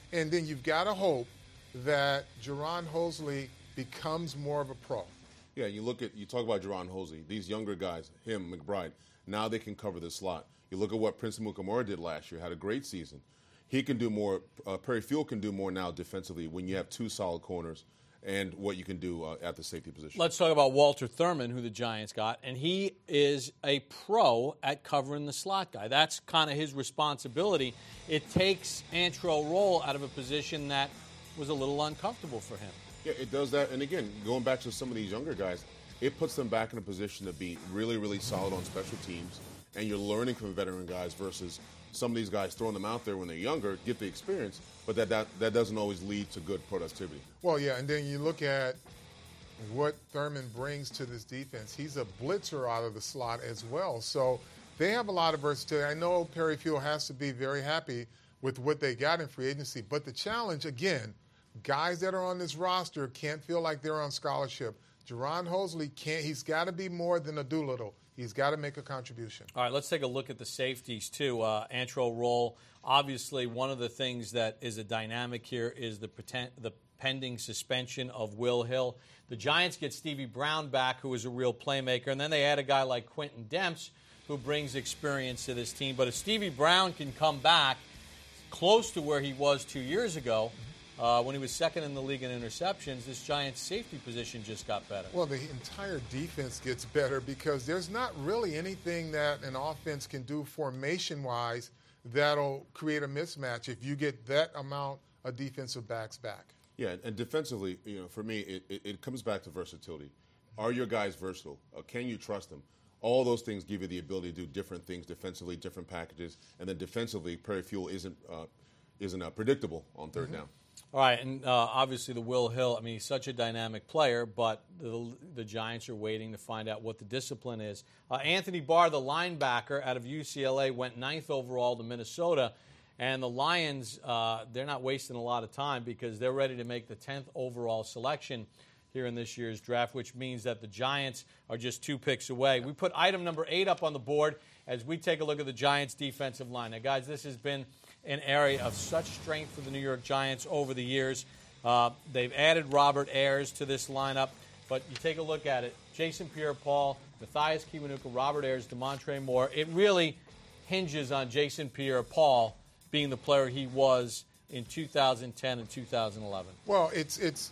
And then you've got to hope that Jerron Hosley becomes more of a pro. Yeah, you look at, you talk about Jerron Hosley, these younger guys, him, McBride, now they can cover the slot. You look at what Prince Amukamara did last year, had a great season. He can do more, uh, Perry Field can do more now defensively when you have two solid corners and what you can do uh, at the safety position. Let's talk about Walter Thurman, who the Giants got, and he is a pro at covering the slot guy. That's kind of his responsibility. It takes Antrel Rolle out of a position that was a little uncomfortable for him. Yeah, it does that. And again, going back to some of these younger guys, it puts them back in a position to be really, really solid on special teams. And you're learning from veteran guys versus some of these guys throwing them out there when they're younger, get the experience, but that, that, that doesn't always lead to good productivity. Well, yeah, and then you look at what Thurman brings to this defense. He's a blitzer out of the slot as well. So they have a lot of versatility. I know Perry Field has to be very happy with what they got in free agency, but the challenge, again, guys that are on this roster can't feel like they're on scholarship. Jerron Hosley can't, he's got to be more than a Doolittle. He's got to make a contribution. All right, let's take a look at the safeties, too. Uh, Antrel Rolle, obviously one of the things that is a dynamic here is the, pretend, the pending suspension of Will Hill. The Giants get Stevie Brown back, who is a real playmaker, and then they add a guy like Quentin Demps, who brings experience to this team. But if Stevie Brown can come back close to where he was two years ago, Uh, when he was second in the league in interceptions, this Giants safety position just got better. Well, the entire defense gets better because there's not really anything that an offense can do formation-wise that'll create a mismatch if you get that amount of defensive backs back. Yeah, and defensively, you know, for me, it, it, it comes back to versatility. Are your guys versatile? Uh, can you trust them? All those things give you the ability to do different things defensively, different packages, and then defensively, Perry Field isn't uh, isn't uh, predictable on third mm-hmm. down. All right, and uh, obviously the Will Hill, I mean, he's such a dynamic player, but the, the Giants are waiting to find out what the discipline is. Uh, Anthony Barr, the linebacker out of U C L A, went ninth overall to Minnesota, and the Lions, uh, they're not wasting a lot of time because they're ready to make the tenth overall selection here in this year's draft, which means that the Giants are just two picks away. We put item number eight up on the board as we take a look at the Giants' defensive line. Now, guys, this has been an area of such strength for the New York Giants over the years. Uh, they've added Robert Ayers to this lineup, but you take a look at it. Jason Pierre-Paul, Matthias Kiwanuka, Robert Ayers, Demontre Moore. It really hinges on Jason Pierre-Paul being the player he was in two thousand ten and two thousand eleven. Well, it's it's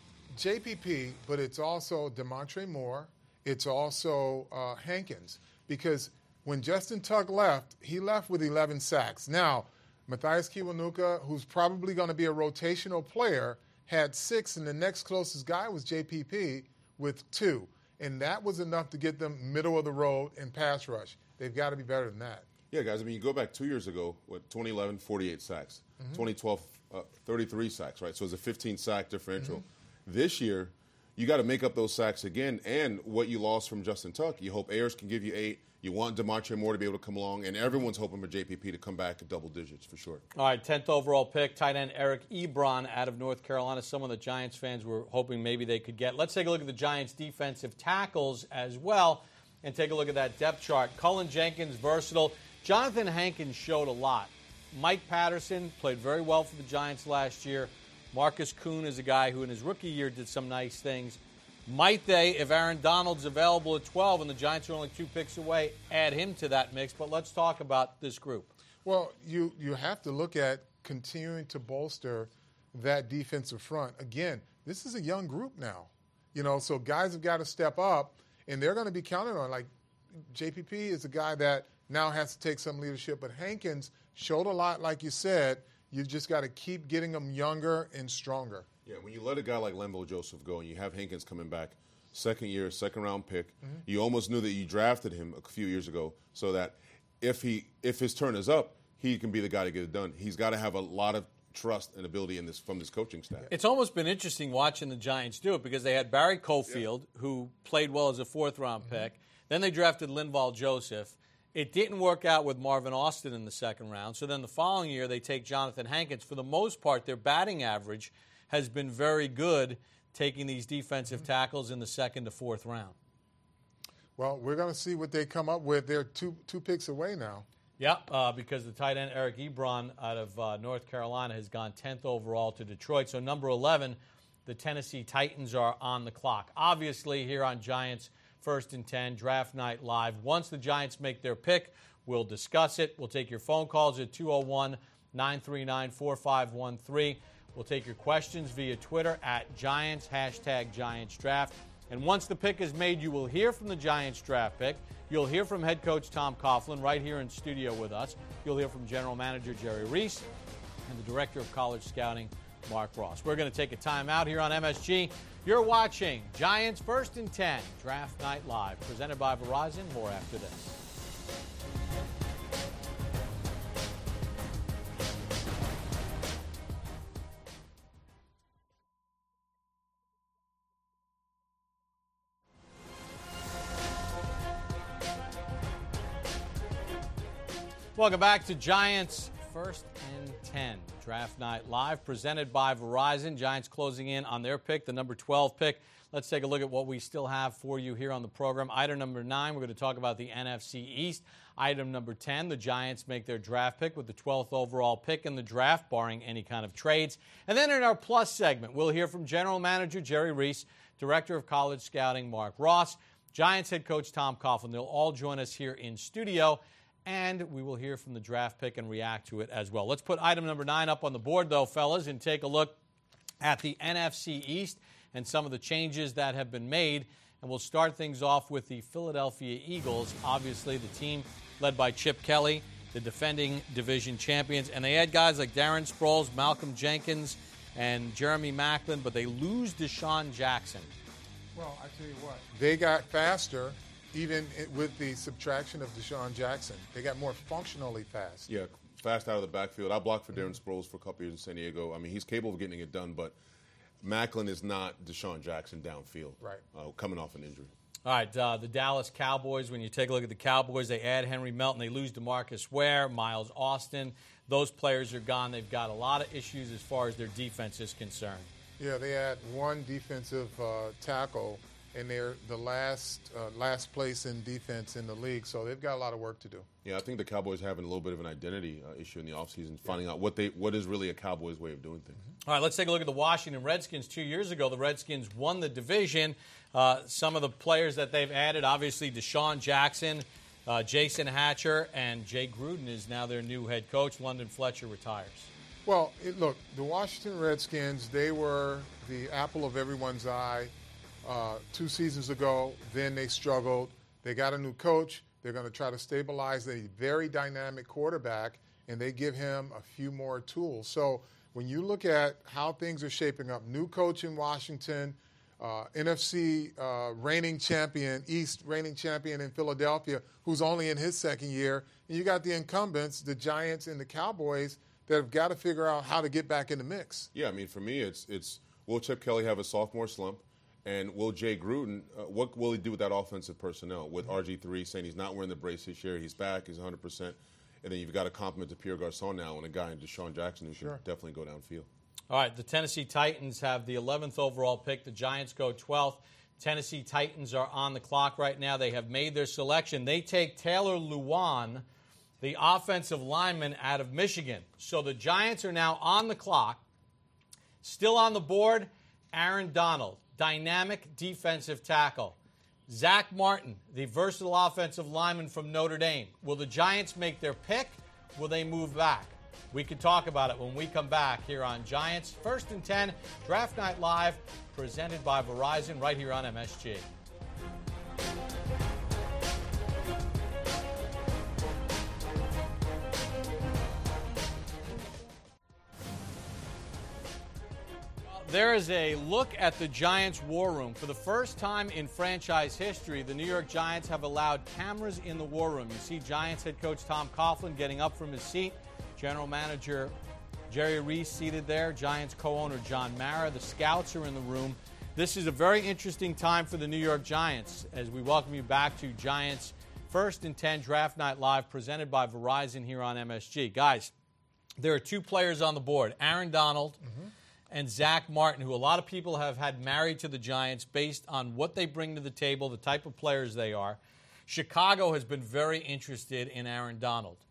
J P P, but it's also Demontre Moore. It's also uh, Hankins, because when Justin Tuck left, he left with eleven sacks. Now, Matthias Kiwanuka, who's probably going to be a rotational player, had six, and the next closest guy was J P P with two. And that was enough to get them middle of the road in pass rush. They've got to be better than that. Yeah, guys, I mean, you go back two years ago, what, twenty eleven, forty-eight sacks. Mm-hmm. twenty twelve, uh, thirty-three sacks, right? So it's a fifteen-sack differential. Mm-hmm. This year, you got to make up those sacks again, and what you lost from Justin Tuck. You hope Ayers can give you eight. You want Demontre Moore to be able to come along, and everyone's hoping for J P P to come back at double digits for sure. All right, tenth overall pick, tight end Eric Ebron out of North Carolina, someone that Giants fans were hoping maybe they could get. Let's take a look at the Giants' defensive tackles as well and take a look at that depth chart. Cullen Jenkins, versatile. Jonathan Hankins showed a lot. Mike Patterson played very well for the Giants last year. Marcus Kuhn is a guy who in his rookie year did some nice things. Might they, if Aaron Donald's available at twelve and the Giants are only two picks away, add him to that mix? But let's talk about this group. Well, you, you have to look at continuing to bolster that defensive front. Again, this is a young group now. You know, so guys have got to step up, and they're going to be counted on. Like, J P P is a guy that now has to take some leadership. But Hankins showed a lot, like you said. You just got to keep getting them younger and stronger. Yeah, when you let a guy like Linval Joseph go and you have Hankins coming back, second year, second round pick, mm-hmm. you almost knew that you drafted him a few years ago so that if he if his turn is up, he can be the guy to get it done. He's got to have a lot of trust and ability in this from this coaching staff. It's almost been interesting watching the Giants do it because they had Barry Cofield, yeah. who played well as a fourth round mm-hmm. pick. Then they drafted Linval Joseph. It didn't work out with Marvin Austin in the second round. So then the following year they take Jonathan Hankins. For the most part, their batting average has been very good taking these defensive tackles in the second to fourth round. Well, we're going to see what they come up with. They're two two picks away now. Yep, uh, because the tight end Eric Ebron out of uh, North Carolina has gone tenth overall to Detroit. So number eleven, the Tennessee Titans are on the clock. Obviously, here on Giants First and ten, Draft Night Live. Once the Giants make their pick, we'll discuss it. We'll take your phone calls at two oh one, nine three nine, four five one three. We'll take your questions via Twitter at Giants, hashtag Giants Draft. And once the pick is made, you will hear from the Giants draft pick. You'll hear from head coach Tom Coughlin right here in studio with us. You'll hear from general manager Jerry Reese and the director of college scouting, Mark Ross. We're going to take a time out here on M S G. You're watching Giants First and ten, Draft Night Live, presented by Verizon. More after this. Welcome back to Giants First and ten, Draft Night Live, presented by Verizon. Giants closing in on their pick, the number twelve pick. Let's take a look at what we still have for you here on the program. Item number nine, we're going to talk about the N F C East. Item number ten, the Giants make their draft pick with the twelfth overall pick in the draft, barring any kind of trades. And then in our plus segment, we'll hear from general manager Jerry Reese, director of college scouting Mark Ross, Giants head coach Tom Coughlin. They'll all join us here in studio. And we will hear from the draft pick and react to it as well. Let's put item number nine up on the board, though, fellas, and take a look at the N F C East and some of the changes that have been made. And we'll start things off with the Philadelphia Eagles, obviously the team led by Chip Kelly, the defending division champions. And they had guys like Darren Sproles, Malcolm Jenkins, and Jeremy Maclin, but they lose Deshaun Jackson. Well, I tell you what, they got faster. Even with the subtraction of Deshaun Jackson, they got more functionally fast. Yeah, fast out of the backfield. I blocked for Darren Sproles for a couple years in San Diego. I mean, he's capable of getting it done, but Maclin is not Deshaun Jackson downfield. Right. Uh, coming off an injury. All right, uh, the Dallas Cowboys, when you take a look at the Cowboys, they add Henry Melton. They lose DeMarcus Ware, Miles Austin. Those players are gone. They've got a lot of issues as far as their defense is concerned. Yeah, they had one defensive uh, tackle, and they're the last uh, last place in defense in the league, so they've got a lot of work to do. Yeah, I think the Cowboys are having a little bit of an identity uh, issue in the offseason, finding out what they what is really a Cowboys way of doing things. Mm-hmm. All right, let's take a look at the Washington Redskins. Two years ago, the Redskins won the division. Uh, some of the players that they've added, obviously Deshaun Jackson, uh, Jason Hatcher, and Jay Gruden is now their new head coach. London Fletcher retires. Well, it, look, the Washington Redskins, they were the apple of everyone's eye uh, two seasons ago. Then they struggled. They got a new coach. They're going to try to stabilize a very dynamic quarterback, and they give him a few more tools. So when you look at how things are shaping up, new coach in Washington, uh, N F C uh, reigning champion, East reigning champion in Philadelphia, who's only in his second year, and you got the incumbents, the Giants and the Cowboys, that have got to figure out how to get back in the mix. Yeah, I mean, for me, it's it's will Chip Kelly have a sophomore slump, and will Jay Gruden, uh, what will he do with that offensive personnel? With R G three saying he's not wearing the brace this year, he's back, he's one hundred percent, and then you've got a compliment to Pierre Garçon now and a guy in Deshaun Jackson who Sure. should definitely go downfield. All right, the Tennessee Titans have the eleventh overall pick. The Giants go twelfth. Tennessee Titans are on the clock right now. They have made their selection. They take Taylor Lewan, the offensive lineman out of Michigan. So the Giants are now on the clock. Still on the board, Aaron Donald, dynamic defensive tackle. Zach Martin, the versatile offensive lineman from Notre Dame. Will the Giants make their pick? Will they move back? We can talk about it when we come back here on Giants First and ten, Draft Night Live, presented by Verizon right here on M S G. There is a look at the Giants' war room. For the first time in franchise history, the New York Giants have allowed cameras in the war room. You see Giants head coach Tom Coughlin getting up from his seat. General manager Jerry Reese seated there. Giants co-owner John Mara. The scouts are in the room. This is a very interesting time for the New York Giants as we welcome you back to Giants First and ten Draft Night Live, presented by Verizon here on M S G. Guys, there are two players on the board, Aaron Donald mm-hmm. and Zach Martin, who a lot of people have had married to the Giants based on what they bring to the table, the type of players they are. Chicago has been very interested in Aaron Donald.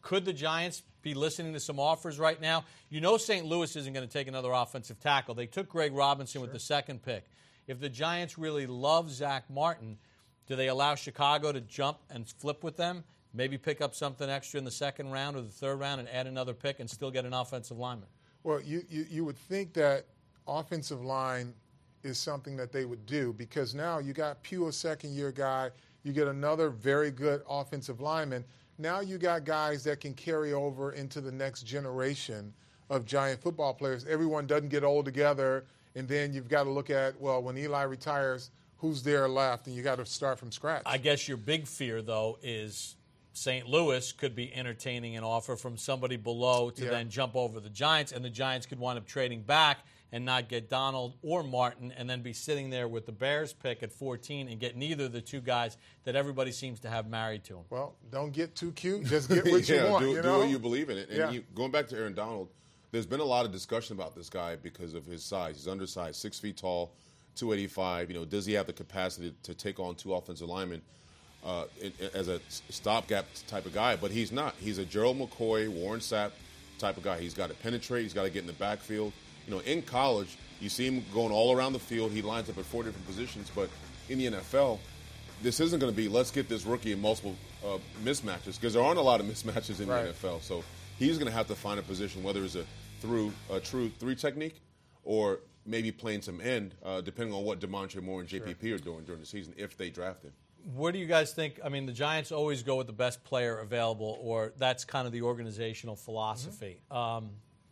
Could the Giants be listening to some offers right now? You know Saint Louis isn't going to take another offensive tackle. They took Greg Robinson sure. with the second pick. If the Giants really love Zach Martin, do they allow Chicago to jump and flip with them? Maybe pick up something extra in the second round or the third round and add another pick and still get an offensive lineman? Well, you, you, you would think that offensive line is something that they would do because now you got Pugh, a second-year guy. You get another very good offensive lineman. Now you got guys that can carry over into the next generation of Giant football players. Everyone doesn't get old together, and then you've got to look at, well, when Eli retires, who's there left, and you got to start from scratch. I guess your big fear, though, is Saint Louis could be entertaining an offer from somebody below to yeah. then jump over the Giants, and the Giants could wind up trading back and not get Donald or Martin and then be sitting there with the Bears pick at fourteen and get neither of the two guys that everybody seems to have married to him. Well, don't get too cute. Just get what you yeah, want. Do, you do know? what you believe in it. And yeah. you, going back to Aaron Donald, there's been a lot of discussion about this guy because of his size. He's undersized, six feet tall, two eighty-five. You know, does he have the capacity to take on two offensive linemen uh, as a stopgap type of guy? But he's not. He's a Gerald McCoy, Warren Sapp type of guy. He's got to penetrate. He's got to get in the backfield. You know, in college, you see him going all around the field. He lines up at four different positions. But in the N F L, this isn't going to be let's get this rookie in multiple uh, mismatches because there aren't a lot of mismatches in right. the N F L. So he's going to have to find a position, whether it's a through a true three technique or maybe playing some end, uh, depending on what DeMontre Moore and J P P sure. are doing during the season if they draft him. Where do you guys think? I mean, the Giants always go with the best player available, or that's kind of the organizational philosophy. Mm-hmm. Um,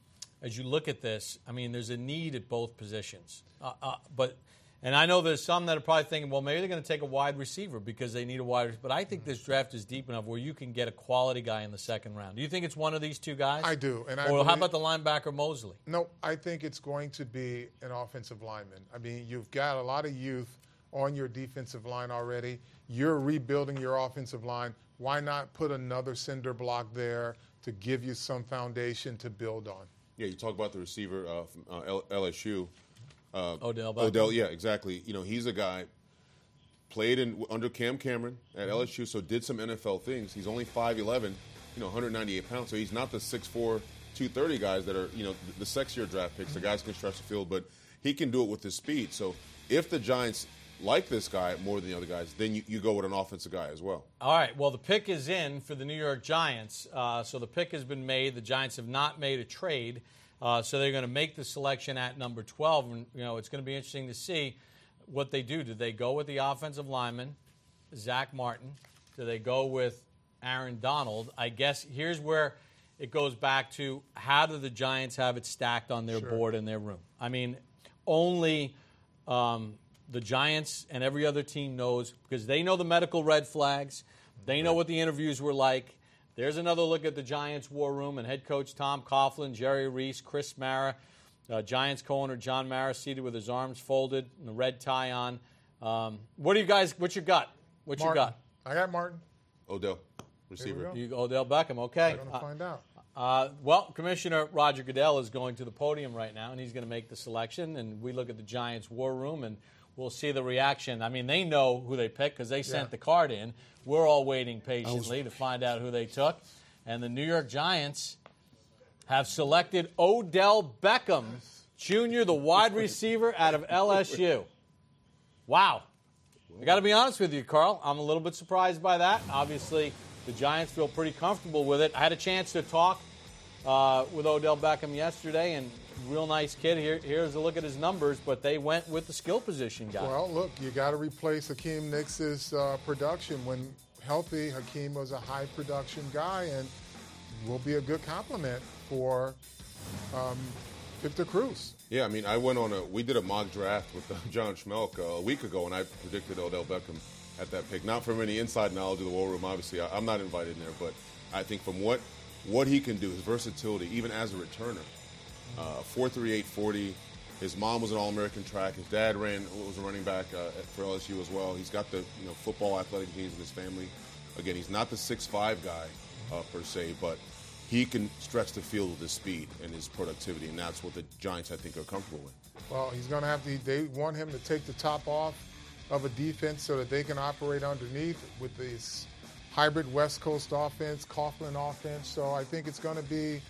as you look at this, I mean, there's a need at both positions. Uh, uh, but, and I know there's some that are probably thinking, well, maybe they're going to take a wide receiver because they need a wide receiver. But I think mm-hmm. this draft is deep enough where you can get a quality guy in the second round. Do you think it's one of these two guys? I do. And I or believe, how about the linebacker Mosley? No, I think it's going to be an offensive lineman. I mean, you've got a lot of youth on your defensive line already. You're rebuilding your offensive line. Why not put another cinder block there to give you some foundation to build on? Yeah, you talk about the receiver uh, from uh, L S U. Uh, Odell. Odell, yeah, exactly. You know, he's a guy, played in under Cam Cameron at L S U, so did some N F L things. He's only five eleven, you know, one hundred ninety-eight pounds, so he's not the six four, two thirty guys that are, you know, the, the sexier draft picks. The guys can stretch the field, but he can do it with his speed. So if the Giants like this guy more than the other guys, then you, you go with an offensive guy as well. All right. Well, the pick is in for the New York Giants. Uh, so the pick has been made. The Giants have not made a trade. Uh, so they're going to make the selection at number twelve. And, you know, it's going to be interesting to see what they do. Do they go with the offensive lineman, Zach Martin? Do they go with Aaron Donald? I guess here's where it goes back to how do the Giants have it stacked on their sure. board in their room? I mean, only um, – the Giants and every other team knows because they know the medical red flags. They know what the interviews were like. There's another look at the Giants war room and head coach Tom Coughlin, Jerry Reese, Chris Mara, uh, Giants co-owner John Mara seated with his arms folded and the red tie on. Um, what do you guys, what's your gut? What's Martin. your gut? I got Martin. Odell, receiver. You, Odell Beckham, okay. I'm going to uh, find out. Uh, well, Commissioner Roger Goodell is going to the podium right now, and he's going to make the selection. And we look at the Giants war room, and we'll see the reaction. I mean, they know who they picked because they sent yeah. the card in. We're all waiting patiently to find out who they took. And the New York Giants have selected Odell Beckham Junior, the wide receiver out of L S U. Wow. I got to be honest with you, Carl. I'm a little bit surprised by that. Obviously, the Giants feel pretty comfortable with it. I had a chance to talk uh, with Odell Beckham yesterday, and real nice kid. Here, here's a look at his numbers, but they went with the skill position guy. Well, look, you got to replace Hakeem Nicks's uh, production. When healthy, Hakeem was a high production guy and will be a good compliment for um, Victor Cruz. Yeah, I mean, I went on a, we did a mock draft with uh, John Schmelk uh, a week ago, and I predicted Odell Beckham at that pick. Not from any inside knowledge of the war room, obviously. I, I'm not invited in there, but I think from what what he can do, his versatility, even as a returner, uh, four three eight forty. His mom was an All-American track. His dad ran was a running back uh, for L S U as well. He's got the you know football athletic genes in his family. Again, he's not the six five guy uh, per se, but he can stretch the field with his speed and his productivity, and that's what the Giants, I think, are comfortable with. Well, he's going to have to – they want him to take the top off of a defense so that they can operate underneath with these hybrid West Coast offense, Coughlin offense. So I think it's going to be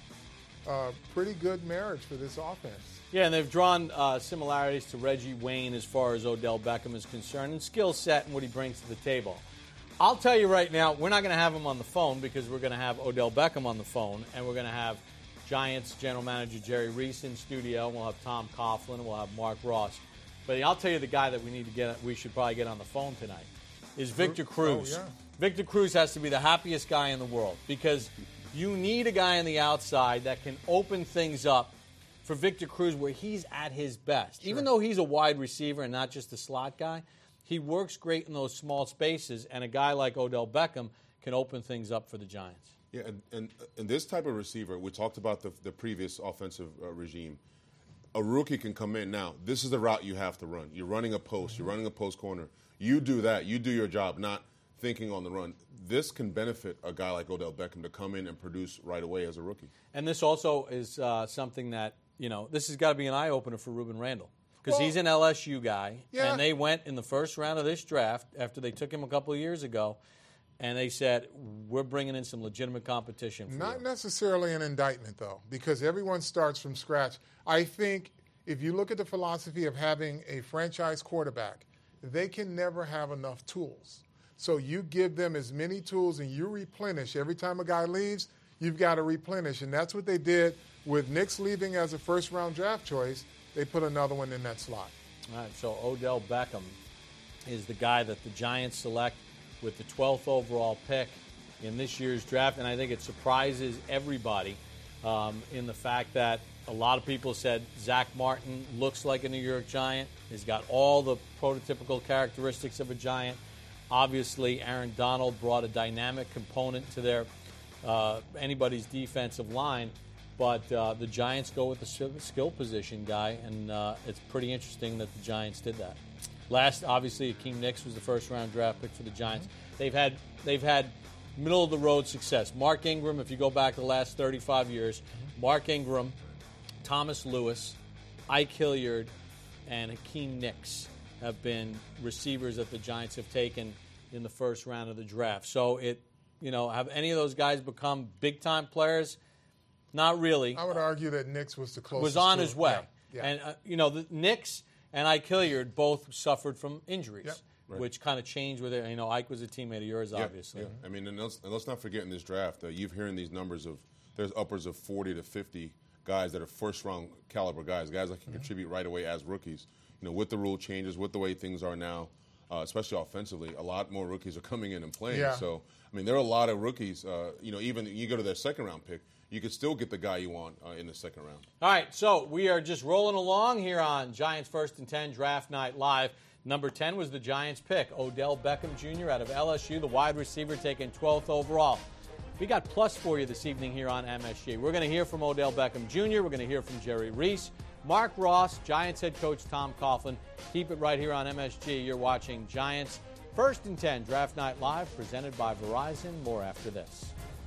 a pretty good marriage for this offense. Yeah, and they've drawn uh, similarities to Reggie Wayne as far as Odell Beckham is concerned, and skill set and what he brings to the table. I'll tell you right now, we're not going to have him on the phone because we're going to have Odell Beckham on the phone, and we're going to have Giants general manager Jerry Reese in studio. We'll have Tom Coughlin, and we'll have Mark Ross. But I'll tell you the guy that we need to get, we should probably get on the phone tonight is Victor Cruz. Oh, yeah. Victor Cruz has to be the happiest guy in the world because you need a guy on the outside that can open things up for Victor Cruz where he's at his best. Sure. Even though he's a wide receiver and not just a slot guy, he works great in those small spaces, and a guy like Odell Beckham can open things up for the Giants. Yeah, and, and, and this type of receiver, we talked about the, the previous offensive uh, regime. A rookie can come in now. This is the route you have to run. You're running a post. You're running a post corner. You do that. You do your job, not thinking on the run. This can benefit a guy like Odell Beckham to come in and produce right away as a rookie. And this also is uh, something that, you know, this has got to be an eye-opener for Ruben Randle. Because well, he's an L S U guy, yeah. and they went in the first round of this draft after they took him a couple of years ago, and they said, we're bringing in some legitimate competition for Not you. necessarily an indictment, though, because everyone starts from scratch. I think if you look at the philosophy of having a franchise quarterback, they can never have enough tools. So you give them as many tools and you replenish. Every time a guy leaves, you've got to replenish. And that's what they did with Knicks leaving as a first-round draft choice. They put another one in that slot. All right, so Odell Beckham is the guy that the Giants select with the twelfth overall pick in this year's draft, and I think it surprises everybody um, in the fact that a lot of people said Zach Martin looks like a New York Giant. He's got all the prototypical characteristics of a Giant. Obviously, Aaron Donald brought a dynamic component to their uh, anybody's defensive line. But uh, the Giants go with the skill position guy, and uh, it's pretty interesting that the Giants did that. Last, obviously, Akeem Nicks was the first-round draft pick for the Giants. They've had they've had middle-of-the-road success. Mark Ingram, if you go back the last thirty-five years, Mark Ingram, Thomas Lewis, Ike Hilliard, and Akeem Nicks have been receivers that the Giants have taken in the first round of the draft. So, it, you know, have any of those guys become big-time players? Not really. I would argue that Knicks was the closest. Was on to his it. way. Yeah. Yeah. And, uh, you know, the Knicks and Ike Hilliard both suffered from injuries, yep. right. which kind of changed with it. You know, Ike was a teammate of yours, yeah, obviously. Yeah. I mean, and let's, and let's not forget in this draft, uh, you've hearing these numbers of there's upwards of forty to fifty guys that are first-round caliber guys, guys that can mm-hmm. contribute right away as rookies. You know, with the rule changes, with the way things are now, uh, especially offensively, a lot more rookies are coming in and playing. Yeah. So, I mean, there are a lot of rookies, uh, you know, even you go to their second-round pick, you could still get the guy you want uh, in the second round. All right, so we are just rolling along here on Giants First and ten Draft Night Live. Number ten was the Giants' pick, Odell Beckham Junior out of L S U, the wide receiver taken twelfth overall. We got plus for you this evening here on M S G. We're going to hear from Odell Beckham Junior We're going to hear from Jerry Reese, Mark Ross, Giants head coach Tom Coughlin. Keep it right here on M S G. You're watching Giants First and ten Draft Night Live, presented by Verizon. More after this.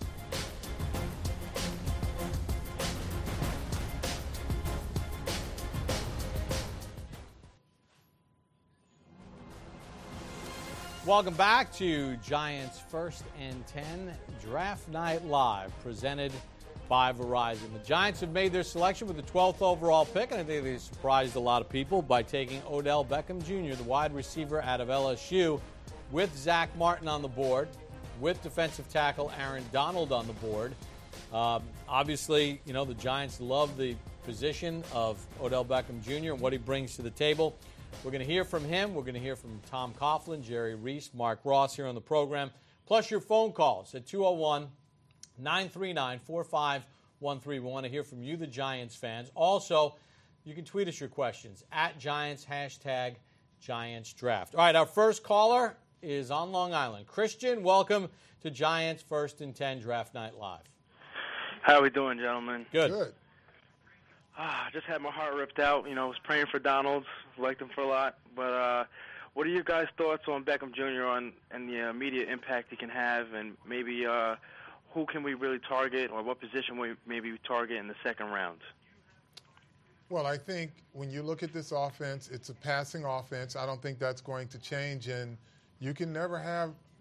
Welcome back to Giants First and ten Draft Night Live, presented by Verizon. The Giants have made their selection with the twelfth overall pick, and I think they surprised a lot of people by taking Odell Beckham Junior, the wide receiver out of L S U, with Zach Martin on the board, with defensive tackle Aaron Donald on the board. Um, obviously, you know, the Giants love the position of Odell Beckham Junior and what he brings to the table. We're going to hear from him. We're going to hear from Tom Coughlin, Jerry Reese, Mark Ross here on the program, plus your phone calls at two oh one, nine three nine, four five one three. We want to hear from you, the Giants fans. Also, you can tweet us your questions at Giants, hashtag Giants Draft. All right, our first caller is on Long Island. Christian, welcome to Giants First and ten Draft Night Live. How are we doing, gentlemen? Good. Good. Ah, I just had my heart ripped out. You know, I was praying for Donald, liked him for a lot. But uh, what are your guys' thoughts on Beckham Junior on and the immediate impact he can have, and maybe uh, who can we really target, or what position we maybe target in the second round? Well, I think when you look at this offense, it's a passing offense. I don't think that's going to change, and you can never have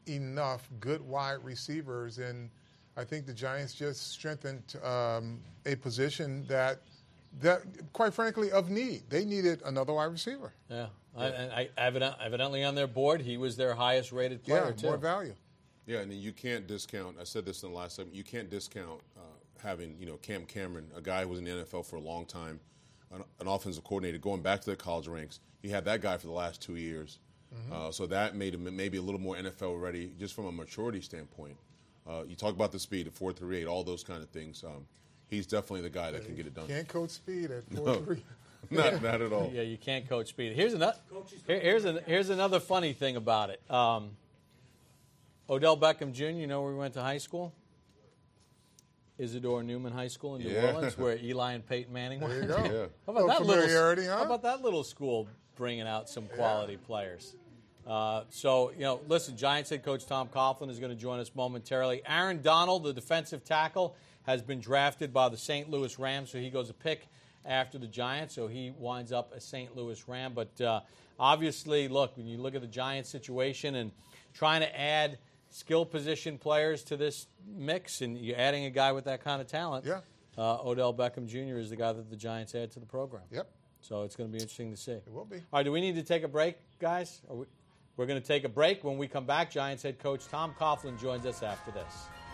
enough good wide receivers, and I think the Giants just strengthened um, a position that, that, quite frankly, of need. They needed another wide receiver. Yeah, I, and I, evident, evidently on their board, he was their highest-rated player, yeah, too. more value. Yeah, and you can't discount, I said this in the last segment, you can't discount uh, having, you know, Cam Cameron, a guy who was in the N F L for a long time, an, an offensive coordinator, going back to the college ranks. You had that guy for the last two years. Mm-hmm. Uh, so that made him maybe a little more N F L ready just from a maturity standpoint. Uh, you talk about the speed, the four three eight, all those kind of things. Um, he's definitely the guy that can get it done. Can't coach speed at four three. No, not, not at all. Yeah, you can't coach speed. Here's another, here, here's, a, here's another funny thing about it. Um, Odell Beckham Junior, you know where we went to high school? Isidore Newman High School in New Yeah. Orleans, where Eli and Peyton Manning were. There you go. Yeah. How about that familiarity, little? huh? How about that little school bringing out some quality yeah. players? Uh, so you know, listen, Giants head coach Tom Coughlin is going to join us momentarily. Aaron Donald, the defensive tackle, has been drafted by the Saint Louis Rams, so he goes a pick after the Giants, so he winds up a Saint Louis Ram. But uh, obviously, look, when you look at the Giants situation and trying to add skill position players to this mix, and you're adding a guy with that kind of talent, yeah. uh, Odell Beckham Junior is the guy that the Giants add to the program. Yep. So it's going to be interesting to see. It will be. All right, do we need to take a break, guys? Are we, we're going to take a break. When we come back, Giants head coach Tom Coughlin joins us after this.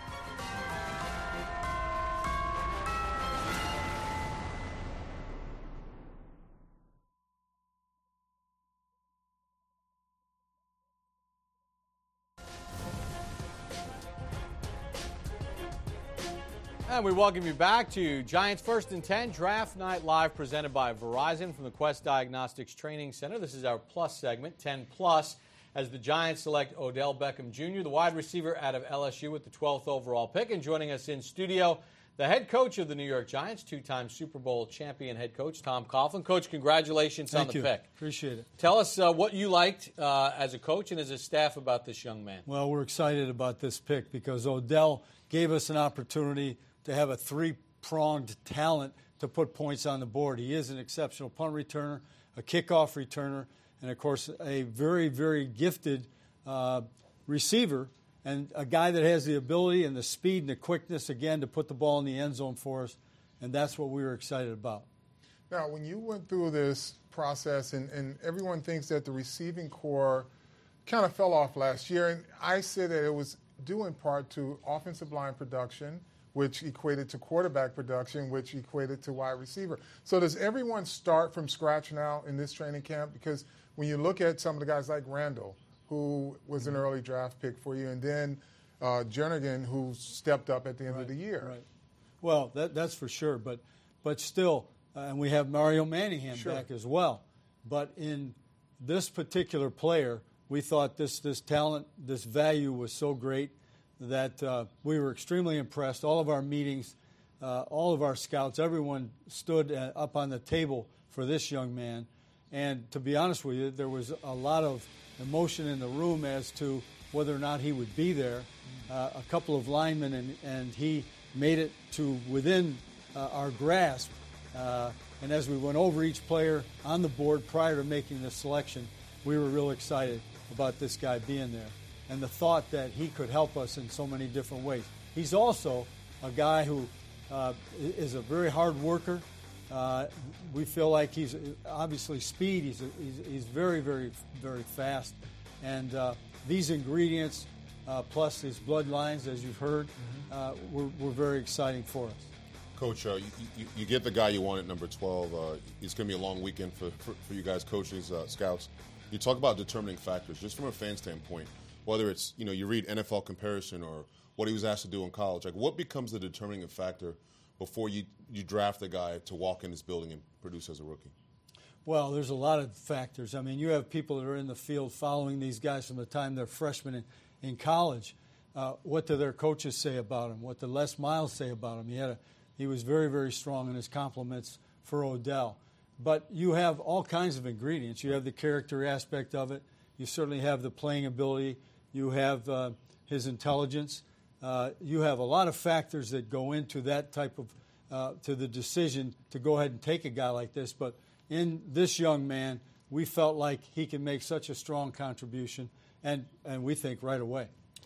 And we welcome you back to Giants First and ten Draft Night Live, presented by Verizon from the Quest Diagnostics Training Center. This is our Plus segment, ten plus, as the Giants select Odell Beckham Junior, the wide receiver out of L S U with the twelfth overall pick. And joining us in studio, the head coach of the New York Giants, two-time Super Bowl champion head coach Tom Coughlin. Coach, congratulations Thank on the you. pick. Appreciate it. Tell us uh, what you liked uh, as a coach and as a staff about this young man. Well, we're excited about this pick because Odell gave us an opportunity to have a three-pronged talent to put points on the board. He is an exceptional punt returner, a kickoff returner, and, of course, a very, very gifted uh, receiver and a guy that has the ability and the speed and the quickness, again, to put the ball in the end zone for us, and that's what we were excited about. Now, when you went through this process, and, and everyone thinks that the receiving core kind of fell off last year, and I say that it was due in part to offensive line production, which equated to quarterback production, which equated to wide receiver. So does everyone start from scratch now in this training camp? Because when you look at some of the guys like Randall, who was an early draft pick for you, and then uh, Jernigan, who stepped up at the end right, of the year. Right. Well, that, that's for sure. But but still, uh, and we have Mario Manningham sure. back as well. But in this particular player, we thought this this talent, this value was so great that uh, we were extremely impressed. All of our meetings, uh, all of our scouts, everyone stood uh, up on the table for this young man. And to be honest with you, there was a lot of emotion in the room as to whether or not he would be there. Uh, a couple of linemen, and, and he made it to within uh, our grasp. Uh, and as we went over each player on the board prior to making the selection, we were real excited about this guy being there, and the thought that he could help us in so many different ways. He's also a guy who uh, is a very hard worker. Uh, we feel like he's obviously speed. He's, a, he's, he's very, very, very fast. And uh, these ingredients, uh, plus his bloodlines, as you've heard, uh, were, were very exciting for us. Coach, uh, you, you, you get the guy you want at number twelve. Uh, it's going to be a long weekend for, for, for you guys, coaches, uh, scouts. You talk about determining factors, just from a fan standpoint. Whether it's, you know, you read N F L comparison or what he was asked to do in college, like what becomes the determining factor before you, you draft a guy to walk in this building and produce as a rookie? Well, there's a lot of factors. I mean, you have people that are in the field following these guys from the time they're freshmen in, in college. Uh, what do their coaches say about him? What did Les Miles say about him? He had a, he was very, very strong in his compliments for Odell. But you have all kinds of ingredients. You have the character aspect of it. You certainly have the playing ability. You have uh, his intelligence. Uh, you have a lot of factors that go into that type of, uh, to the decision to go ahead and take a guy like this. But in this young man, we felt like he can make such a strong contribution, and, and we think right away.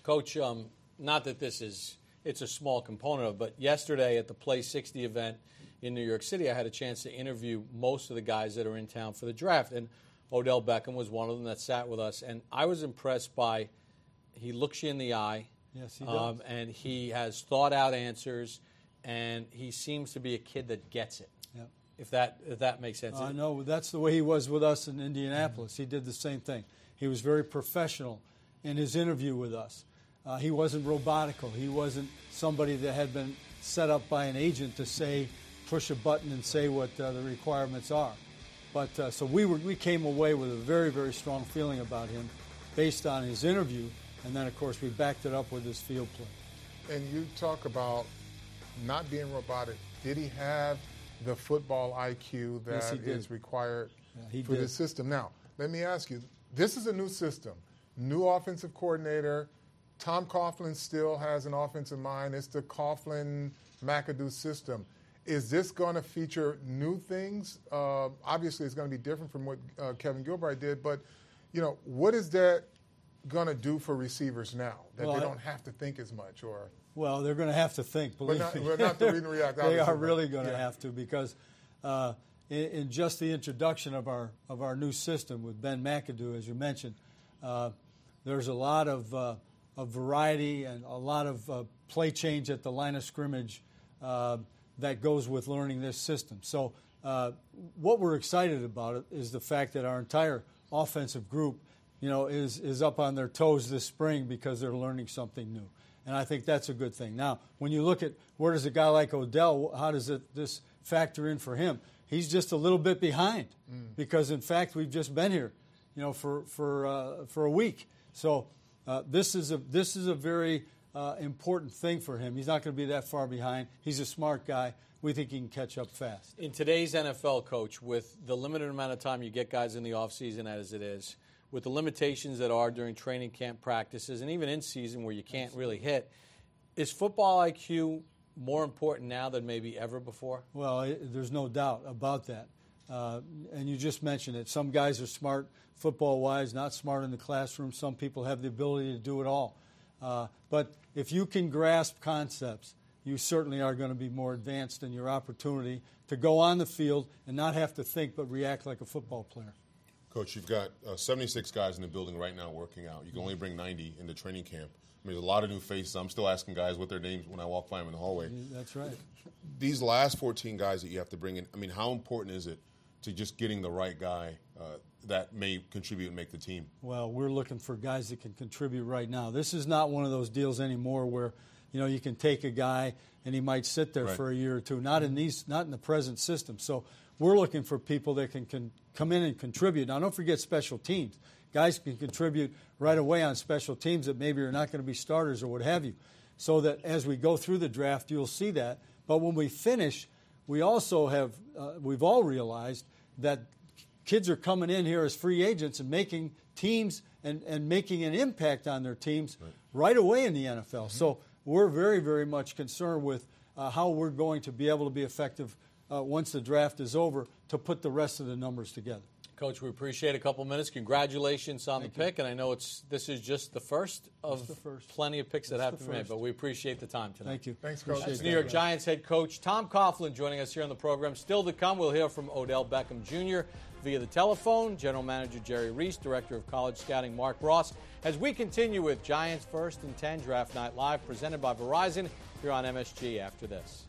Coach, um, not that this is it's a small component of it, but yesterday at the Play sixty event in New York City, I had a chance to interview most of the guys that are in town for the draft, and Odell Beckham was one of them that sat with us, and I was impressed by he looks you in the eye. Yes, he does. Um, and he has thought-out answers, and he seems to be a kid that gets it. Yep. If that if that makes sense. I uh, know that's the way he was with us in Indianapolis. Mm-hmm. He did the same thing. He was very professional in his interview with us. Uh, he wasn't robotical. He wasn't somebody that had been set up by an agent to say, push a button and say what uh, the requirements are. But uh, so we were we came away with a very very strong feeling about him, based on his interview, and then of course we backed it up with his field play. And you talk about not being robotic. Did he have the football I Q that Yes, he did. is required Yeah, he for did. this system? Now, let me ask you, this is a new system, new offensive coordinator. Tom Coughlin still has an offensive mind. It's the Coughlin-McAdoo system. Is this going to feature new things? Uh, obviously, it's going to be different from what uh, Kevin Gilbride did, but, you know, what is that going to do for receivers now, that Well, they I- don't have to think as much? Or Well, they're going to have to think, believe not- me. well, not to read and react, They obviously, are but- really going to yeah. have to, because uh, in, in just the introduction of our of our new system with Ben McAdoo, as you mentioned, uh, there's a lot of, uh, of variety and a lot of uh, play change at the line of scrimmage uh, that goes with learning this system. So uh, what we're excited about it is the fact that our entire offensive group, you know, is is up on their toes this spring because they're learning something new. And I think that's a good thing. Now, when you look at where does a guy like Odell, how does it, this factor in for him? He's just a little bit behind Mm. because, in fact, we've just been here, you know, for for uh, for a week. So uh, this is a this is a very uh, important thing for him. He's not going to be that far behind. He's a smart guy. We think he can catch up fast. In today's N F L, Coach, with the limited amount of time you get guys in the offseason as it is, with the limitations that are during training camp practices and even in season where you can't really hit, is football I Q more important now than maybe ever before? Well, it, there's no doubt about that. Uh, and you just mentioned it. Some guys are smart football-wise, not smart in the classroom. Some people have the ability to do it all. Uh, but if you can grasp concepts, you certainly are going to be more advanced in your opportunity to go on the field and not have to think but react like a football player. Coach, you've got uh, seventy-six guys in the building right now working out. You can only bring ninety into training camp. I mean, there's a lot of new faces. I'm still asking guys what their names when I walk by them in the hallway. That's right. These last fourteen guys that you have to bring in, I mean, how important is it to just getting the right guy uh, that may contribute and make the team? Well, we're looking for guys that can contribute right now. This is not one of those deals anymore where, you know, you can take a guy and he might sit there Right. for a year or two. Not in these, not in the present system. So we're looking for people that can, can come in and contribute. Now, don't forget special teams. Guys can contribute right away on special teams that maybe are not going to be starters or what have you. So that as we go through the draft, you'll see that. But when we finish, we also have, uh, we've all realized that kids are coming in here as free agents and making teams and, and making an impact on their teams right, right away in the N F L. Mm-hmm. So we're very, very much concerned with uh, how we're going to be able to be effective uh, once the draft is over to put the rest of the numbers together. Coach, we appreciate a couple minutes. Congratulations on Thank the you. pick, and I know it's this is just the first of the first. plenty of picks that Just have the to be made, first. but we appreciate the time tonight. Thank you. Thanks, Coach. That's Appreciate New York that. Giants head coach Tom Coughlin joining us here on the program. Still to come, we'll hear from Odell Beckham Junior via the telephone, General Manager Jerry Reese, Director of College Scouting Mark Ross, as we continue with Giants First and ten Draft Night Live, presented by Verizon here on M S G after this.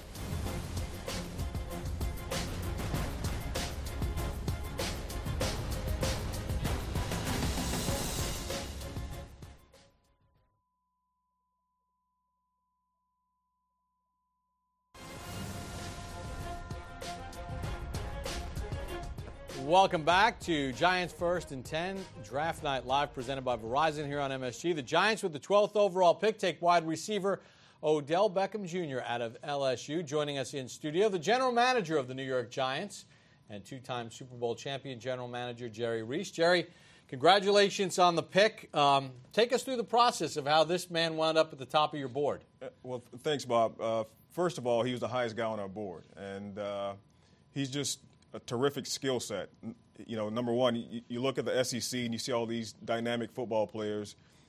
Welcome back to Giants First and ten Draft Night Live, presented by Verizon here on M S G. The Giants with the twelfth overall pick take wide receiver Odell Beckham Junior out of L S U. Joining us in studio, the general manager of the New York Giants and two-time Super Bowl champion general manager Jerry Reese. Jerry, congratulations on the pick. Um, take us through the process of how this man wound up at the top of your board. Uh, Well, th- thanks, Bob. Uh, first of all, he was the highest guy on our board, and uh, he's just a terrific skill set. N- You know, number one, you, you look at the S E C and you see all these dynamic football players.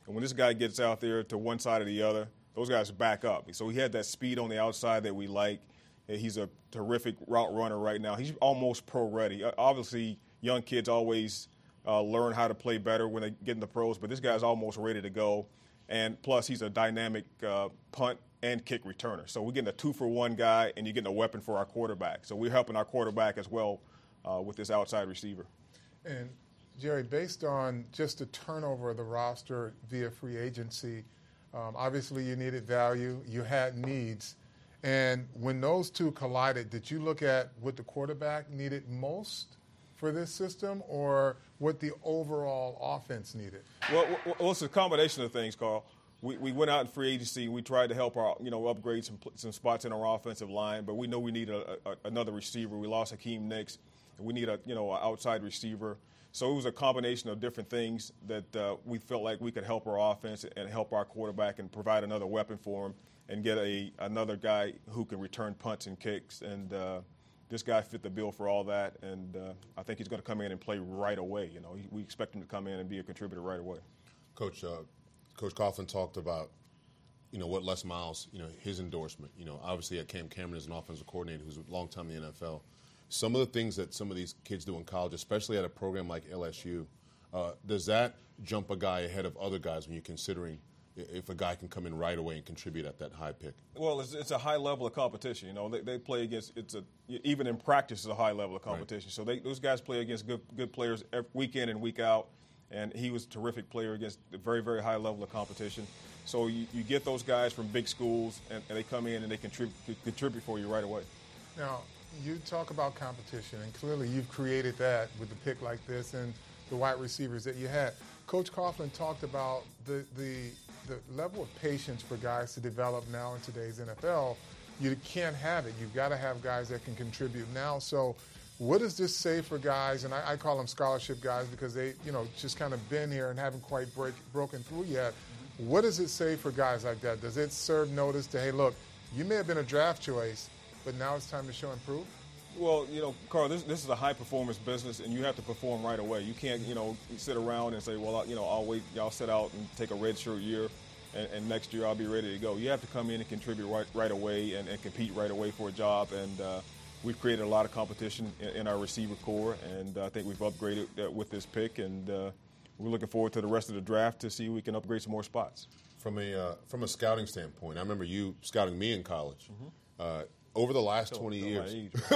And when this guy gets out there to one side or the other, those guys back up. So he had that speed on the outside that we like. He's a terrific route runner right now. He's almost pro-ready. Obviously, young kids always uh, learn how to play better when they get in the pros, but this guy's almost ready to go. And plus, he's a dynamic uh, punt and kick returner. So we're getting a two-for-one guy, and you're getting a weapon for our quarterback. So we're helping our quarterback as well uh, with this outside receiver. And, Jerry, based on just the turnover of the roster via free agency, um, obviously you needed value, you had needs. And when those two collided, did you look at what the quarterback needed most for this system or what the overall offense needed? Well, well it's a combination of things, Carl. We, we went out in free agency. We tried to help our, you know, upgrade some some spots in our offensive line, but we know we need a, a, another receiver. We lost Hakeem Nicks. And we need a, you know, an outside receiver. So it was a combination of different things that uh, we felt like we could help our offense and help our quarterback and provide another weapon for him and get a another guy who can return punts and kicks. And uh, this guy fit the bill for all that. And uh, I think he's going to come in and play right away. You know, he, we expect him to come in and be a contributor right away. Coach, uh, Coach Coughlin talked about, you know, what Les Miles, you know, his endorsement. You know, obviously at Cam Cameron as an offensive coordinator who's a long time in the N F L. Some of the things that some of these kids do in college, especially at a program like L S U, uh, does that jump a guy ahead of other guys when you're considering if a guy can come in right away and contribute at that high pick? Well, it's, it's a high level of competition. You know, they, they play against it's a even in practice, it's a high level of competition. Right. So they, those guys play against good good players every, week in and week out. And he was a terrific player against a very, very high level of competition. So you, you get those guys from big schools, and, and they come in and they contribute contribute for you right away. Now, you talk about competition, and clearly you've created that with the pick like this and the wide receivers that you had. Coach Coughlin talked about the, the, the level of patience for guys to develop now in today's N F L. You can't have it. You've got to have guys that can contribute now. So what does this say for guys, and I, I call them scholarship guys because they, you know, just kind of been here and haven't quite break, broken through yet. What does it say for guys like that? Does it serve notice to, hey, look, you may have been a draft choice, but now it's time to show and prove? Well, you know, Carl, this, this is a high-performance business, and you have to perform right away. You can't, you know, sit around and say, well, you know, I'll wait, y'all sit out and take a redshirt year, and, and next year I'll be ready to go. You have to come in and contribute right, right away and, and compete right away for a job, and uh, we've created a lot of competition in, in our receiver core, and uh, I think we've upgraded uh, with this pick, and uh, we're looking forward to the rest of the draft to see if we can upgrade some more spots. From a uh, from a scouting standpoint, I remember you scouting me in college. Mm-hmm. Uh, over the last so, twenty years,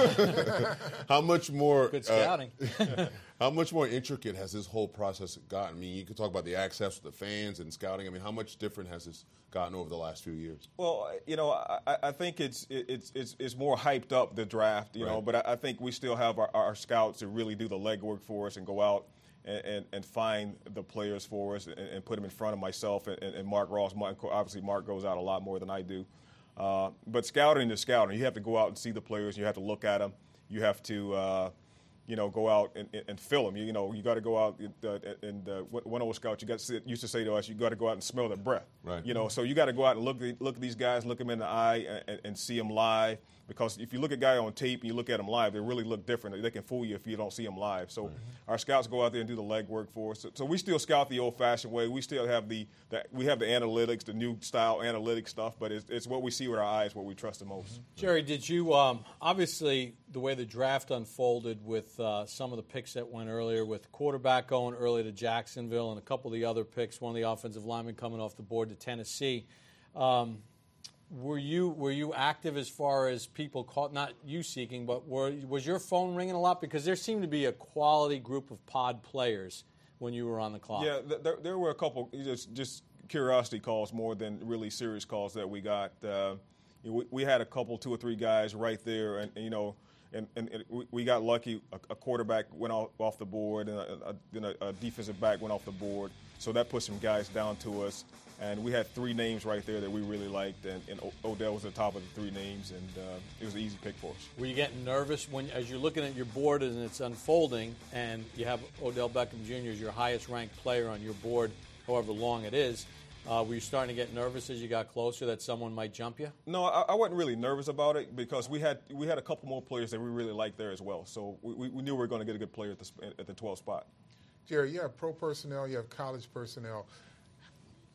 how much more good scouting? Uh, how much more intricate has this whole process gotten? I mean, you could talk about the access with the fans and scouting. I mean, how much different has this gotten over the last few years? Well, you know, I, I think it's it's it's it's more hyped up, the draft, you right. know. But I, I think we still have our, our scouts to really do the legwork for us and go out and, and, and find the players for us and, and put them in front of myself and, and Mark Ross. Mark, obviously, Mark goes out a lot more than I do. Uh, but scouting is scouting. You have to go out and see the players. You have to look at them. You have to, uh, you know, go out and, and film them. You, you know, you got to go out and, uh, and uh, one old scout you got to sit, used to say to us, you got to go out and smell their breath. Right. You know, so you got to go out and look at, look at these guys, look them in the eye, and, and see them live. Because if you look at a guy on tape and you look at them live, they really look different. They can fool you if you don't see them live. So mm-hmm. our scouts go out there and do the legwork for us. So, so we still scout the old-fashioned way. We still have the, the we have the analytics, the new style analytic stuff. But it's, it's what we see with our eyes, what we trust the most. Mm-hmm. Jerry, did you um, obviously the way the draft unfolded with uh, some of the picks that went earlier, with quarterback going early to Jacksonville and a couple of the other picks, one of the offensive linemen coming off the board to Tennessee. Um, Were you were you active as far as people caught, not you seeking, but were, was your phone ringing a lot? Because there seemed to be a quality group of pod players when you were on the clock. Yeah, there, there were a couple just just curiosity calls more than really serious calls that we got. Uh, we, we had a couple, two or three guys right there, and, and you know, and, and, and we got lucky. A, a quarterback went off, off the board, and a, a, a defensive back went off the board. So that put some guys down to us. And we had three names right there that we really liked, and, and Odell was at the top of the three names, and uh, it was an easy pick for us. Were you getting nervous when, as you're looking at your board and it's unfolding, and you have Odell Beckham Junior as your highest-ranked player on your board, however long it is? Uh, were you starting to get nervous as you got closer that someone might jump you? No, I, I wasn't really nervous about it because we had we had a couple more players that we really liked there as well. So we, we knew we were going to get a good player at the at the twelfth spot. Jerry, you have pro personnel, you have college personnel.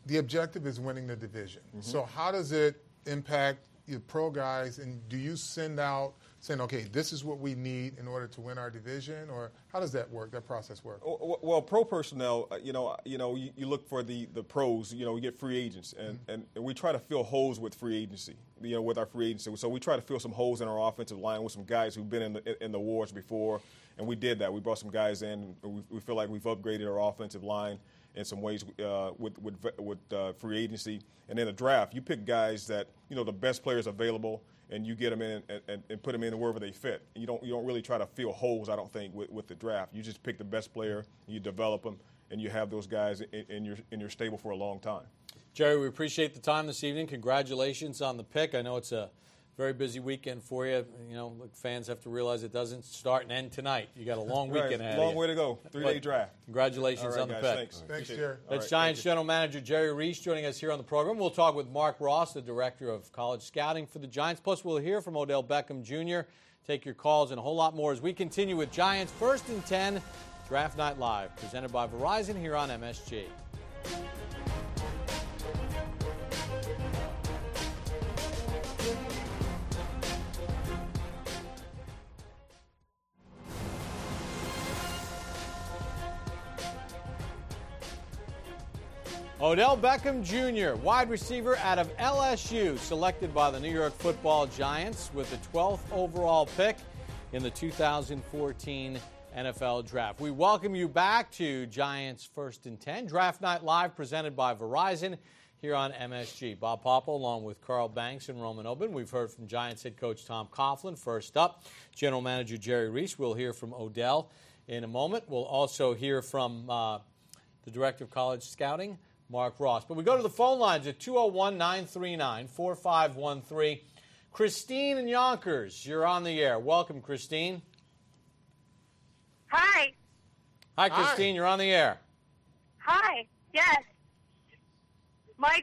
the objective is winning the division. Mm-hmm. So how does it impact your pro guys, and do you send out saying, okay, this is what we need in order to win our division, or how does that work, that process work? Well, pro personnel, you know, you know, you, you look for the, the pros, you know, we get free agents, and, mm-hmm. and we try to fill holes with free agency, you know, with our free agency. So we try to fill some holes in our offensive line with some guys who've been in the, in the wars before, and we did that. We brought some guys in, and we, we feel like we've upgraded our offensive line in some ways uh, with with, with uh, free agency. And in the draft, you pick guys that, you know, the best players available, and you get them in and, and, and put them in wherever they fit. You don't you don't really try to fill holes, I don't think, with, with the draft. You just pick the best player, you develop them, and you have those guys in, in your in your stable for a long time. Jerry, we appreciate the time this evening. Congratulations on the pick. I know it's a very busy weekend for you. You know, fans have to realize it doesn't start and end tonight. You got a long weekend right. ahead. Long of you. way to go. Three-day draft. Congratulations right, on the guys, pick. Thanks. Thanks, Jerry. That's right, Giants General Manager Jerry Reese joining us here on the program. We'll talk with Mark Ross, the Director of College Scouting for the Giants. Plus, we'll hear from Odell Beckham Junior Take your calls and a whole lot more as we continue with Giants First and ten Draft Night Live, presented by Verizon here on M S G. Odell Beckham Junior, wide receiver out of L S U, selected by the New York Football Giants with the twelfth overall pick in the two thousand fourteen N F L Draft. We welcome you back to Giants First and ten, Draft Night Live, presented by Verizon here on M S G. Bob Papa, along with Carl Banks and Roman Oben. We've heard from Giants head coach Tom Coughlin. First up, General Manager Jerry Reese. We'll hear from Odell in a moment. We'll also hear from uh, the Director of College Scouting, Mark Ross. But we go to the phone lines at two oh one, nine three nine, four five one three. Christine in Yonkers, you're on the air. Welcome, Christine. Hi. Hi, Christine. Hi. You're on the air. Hi. Yes. Mike.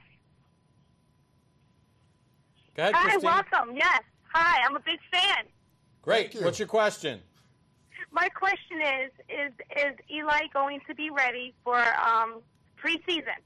Go ahead, Hi, Christine. welcome. Yes. Hi, I'm a big fan. Great. You. What's your question? My question is, is is Eli going to be ready for um, preseason?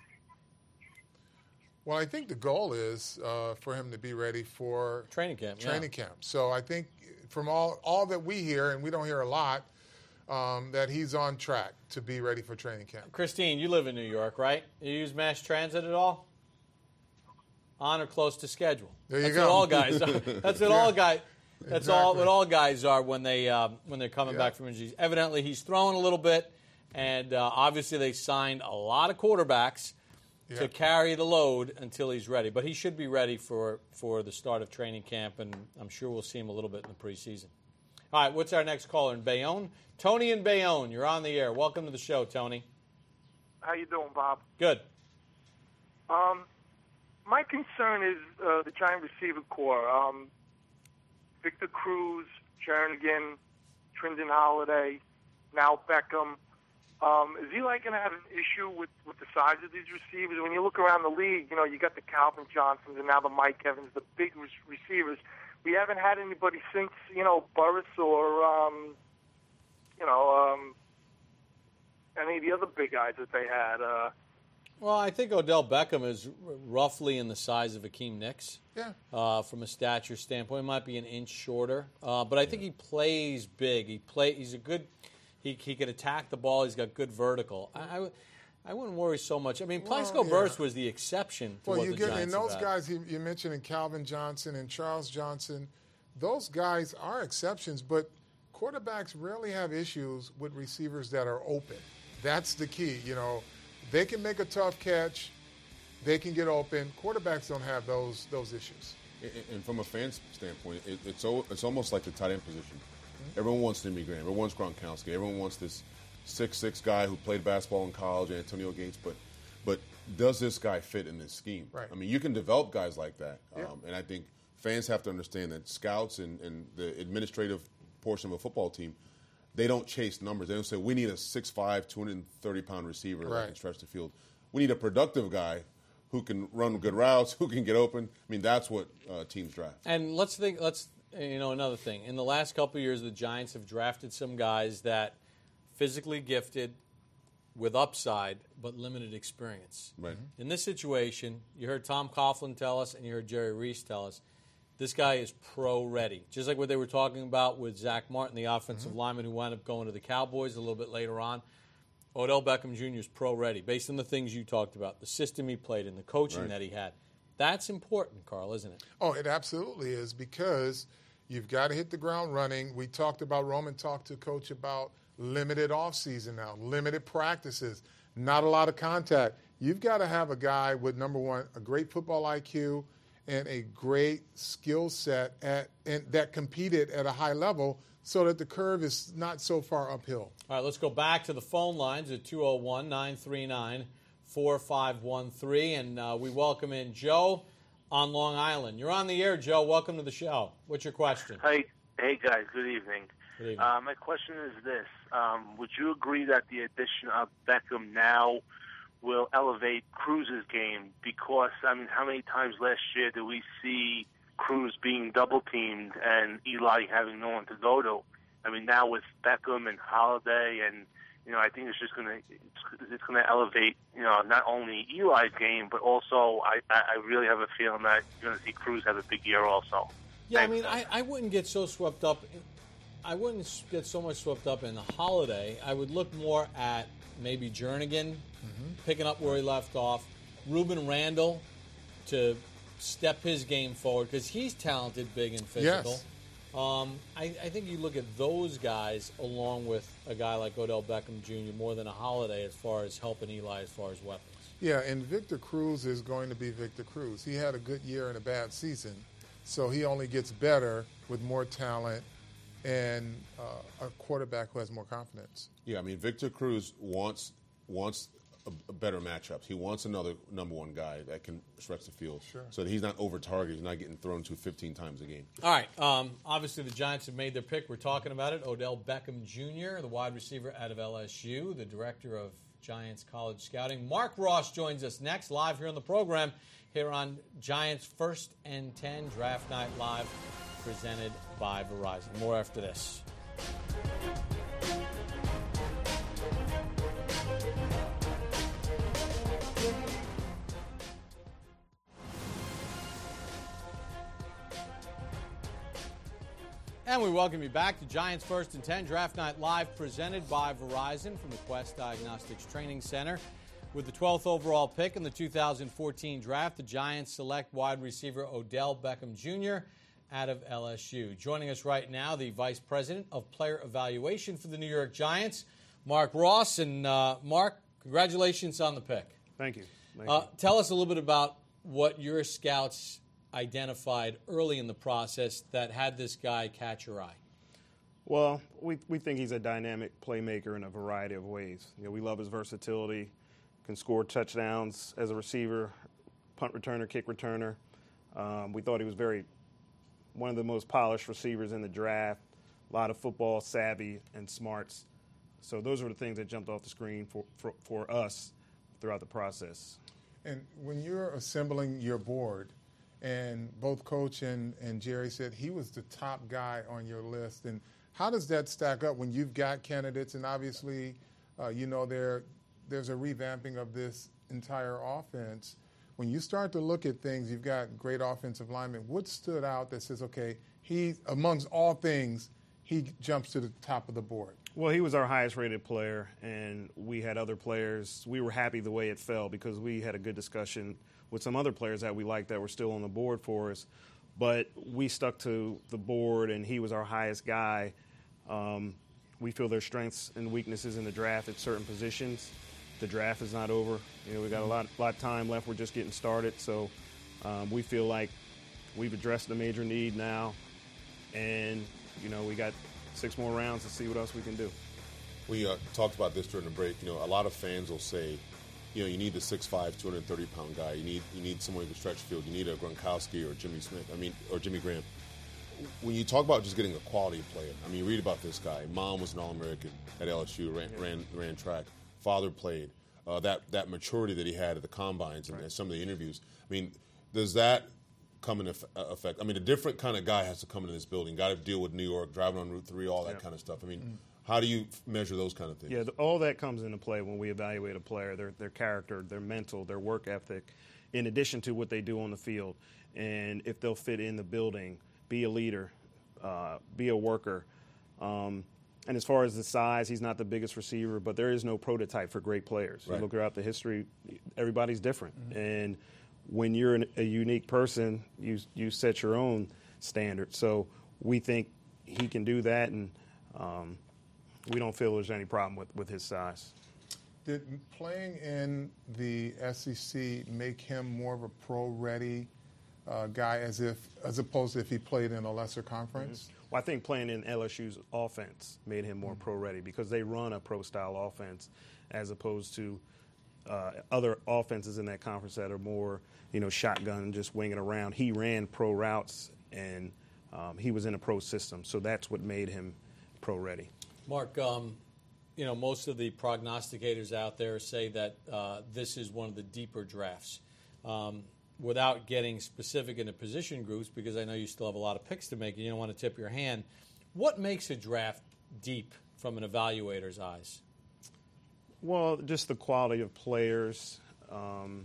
Well, I think the goal is uh, for him to be ready for training camp. Training yeah. camp. So I think from all all that we hear, and we don't hear a lot, um, that he's on track to be ready for training camp. Christine, you live in New York, right? You use mass transit at all? On or close to schedule. There you That's go. What all guys are. That's what yeah. all guys. That's exactly. all what all guys are when they uh, when they're coming yeah. back from injuries. Evidently, he's throwing a little bit, and uh, obviously they signed a lot of quarterbacks yeah. to carry the load until he's ready. But he should be ready for, for the start of training camp, and I'm sure we'll see him a little bit in the preseason. All right, what's our next caller in Bayonne? Tony in Bayonne, you're on the air. Welcome to the show, Tony. How you doing, Bob? Good. Um, my concern is uh, the Giant receiver core. Um, Victor Cruz, Jernigan, Trindon Holiday, now Beckham. Um, is Eli going to have an issue with, with the size of these receivers? When you look around the league, you know, you got the Calvin Johnsons and now the Mike Evans, the big re- receivers. We haven't had anybody since, you know, Burris or, um, you know, um, any of the other big guys that they had. Uh, Well, I think Odell Beckham is r- roughly in the size of Akeem Nicks. Yeah. Uh, from a stature standpoint, he might be an inch shorter, uh, but I think he plays big. He play. He's a good. He he can attack the ball. He's got good vertical. I, I, w- I wouldn't worry so much. I mean, Plaxico yeah. Burress was the exception to well, what you the get Giants and those have guys you, you mentioned in Calvin Johnson and Charles Johnson. Those guys are exceptions, but quarterbacks rarely have issues with receivers that are open. That's the key. You know, they can make a tough catch. They can get open. Quarterbacks don't have those those issues. And, and from a fan's standpoint, it, it's o- it's almost like the tight end position. Mm-hmm. Everyone wants Jimmy Graham. Everyone wants Gronkowski. Everyone wants this six six guy who played basketball in college, Antonio Gates. But but does this guy fit in this scheme? Right. I mean, you can develop guys like that. Yeah. Um, and I think fans have to understand that scouts and, and the administrative portion of a football team, they don't chase numbers. They don't say, we need a six five, two hundred thirty pound receiver right. that can stretch the field. We need a productive guy who can run good routes, who can get open. I mean, that's what uh, teams draft. And let's think. Let's you know another thing. In the last couple of years, the Giants have drafted some guys that physically gifted, with upside but limited experience. Right. In this situation, you heard Tom Coughlin tell us and you heard Jerry Reese tell us, this guy is pro-ready. Just like what they were talking about with Zach Martin, the offensive mm-hmm. lineman who wound up going to the Cowboys a little bit later on. Odell Beckham Junior is pro-ready based on the things you talked about, the system he played in, the coaching right. that he had. That's important, Carl, isn't it? Oh, it absolutely is, because you've got to hit the ground running. We talked about, Roman talked to Coach about limited offseason now, limited practices, not a lot of contact. You've got to have a guy with, number one, a great football I Q and a great skill set at and that competed at a high level so that the curve is not so far uphill. All right, let's go back to the phone lines at two oh one, nine three nine, four five one three, and uh, we welcome in Joe on Long Island. You're on the air, Joe. Welcome to the show. What's your question? Hey, hey guys. Good evening. Good evening. Uh, my question is this. Um, would you agree that the addition of Beckham now will elevate Cruz's game? Because, I mean, how many times last year did we see Cruz being double-teamed and Eli having no one to go to? I mean, now with Beckham and Holiday, and, you know, I think it's just going to it's, it's going to elevate, you know, not only Eli's game, but also I, I really have a feeling that you're going to see Cruz have a big year also. Yeah, Thanks. I mean, I, I wouldn't get so swept up. In, I wouldn't get so much swept up in the Holiday. I would look more at maybe Jernigan mm-hmm. picking up where he left off, Ruben Randall to step his game forward because he's talented, big, and physical. Yes. Um, I, I think you look at those guys along with a guy like Odell Beckham Junior more than a Holiday as far as helping Eli as far as weapons. Yeah, and Victor Cruz is going to be Victor Cruz. He had a good year and a bad season, so he only gets better with more talent and uh, a quarterback who has more confidence. Yeah, I mean, Victor Cruz wants wants a, a better matchups. He wants another number one guy that can stretch the field, sure. so that he's not over targeted. He's not getting thrown to fifteen times a game. All right. Um, obviously, the Giants have made their pick. We're talking about it. Odell Beckham Junior, the wide receiver out of L S U, the director of Giants college scouting. Mark Ross joins us next, live here on the program, here on Giants First and ten Draft Night Live, presented by Verizon. More after this. And we welcome you back to Giants First and ten Draft Night Live, presented by Verizon from the Quest Diagnostics Training Center. With the twelfth overall pick in the two thousand fourteen draft, the Giants select wide receiver Odell Beckham Junior out of L S U. Joining us right now, the Vice President of Player Evaluation for the New York Giants, Mark Ross. And uh, Mark, congratulations on the pick. Thank you. Thank uh, you. Tell us a little bit about what your scouts identified early in the process that had this guy catch your eye. Well, we we think he's a dynamic playmaker in a variety of ways. You know, we love his versatility. Can score touchdowns as a receiver, punt returner, kick returner. Um, we thought he was very one of the most polished receivers in the draft. A lot of football savvy and smarts. So those were the things that jumped off the screen for for, for us throughout the process. And when you're assembling your board, and both Coach and, and Jerry said he was the top guy on your list, and how does that stack up when you've got candidates, and obviously, uh, you know, there there's a revamping of this entire offense. When you start to look at things, you've got great offensive linemen. What stood out that says, okay, he, amongst all things, he jumps to the top of the board? Well, he was our highest rated player, and we had other players. We were happy the way it fell because we had a good discussion with some other players that we liked that were still on the board for us. But we stuck to the board, and he was our highest guy. Um, we feel there's strengths and weaknesses in the draft at certain positions. The draft is not over. You know, we got a lot, lot of time left. We're just getting started. So um, we feel like we've addressed the major need now, and, you know, we got six more rounds to see what else we can do. We uh, talked about this during the break. You know, a lot of fans will say, you know, you need the six five, two hundred thirty pound guy. You need you need someone who can stretch the field. You need a Gronkowski or Jimmy Smith. I mean, or Jimmy Graham. When you talk about just getting a quality player, I mean, you read about this guy. Mom was an All-American at L S U, ran ran, ran track. Father played. Uh, that that maturity that he had at the combines and, right. and some of the interviews. I mean, does that come into effect? I mean, a different kind of guy has to come into this building. Got to deal with New York, driving on Route three, all that Yep. kind of stuff. I mean, mm-hmm. how do you measure those kind of things? Yeah, all that comes into play when we evaluate a player, their their character, their mental, their work ethic, in addition to what they do on the field. And if they'll fit in the building, be a leader, uh, be a worker. Um, and as far as the size, he's not the biggest receiver, but there is no prototype for great players. Right. You look throughout the history, everybody's different. Mm-hmm. And when you're an, a unique person, you you set your own standard. So we think he can do that, and um, we don't feel there's any problem with, with his size. Did playing in the S E C make him more of a pro-ready uh, guy, as if as opposed to if he played in a lesser conference? Mm-hmm. Well, I think playing in L S U's offense made him more mm-hmm. pro-ready because they run a pro-style offense as opposed to uh, other offenses in that conference that are more, you know, shotgun and just winging around. He ran pro routes, and um, he was in a pro system, so that's what made him pro-ready. Mark, um, you know, most of the prognosticators out there say that uh, this is one of the deeper drafts. Um, without getting specific in the position groups, because I know you still have a lot of picks to make and you don't want to tip your hand, what makes a draft deep from an evaluator's eyes? Well, just the quality of players, um,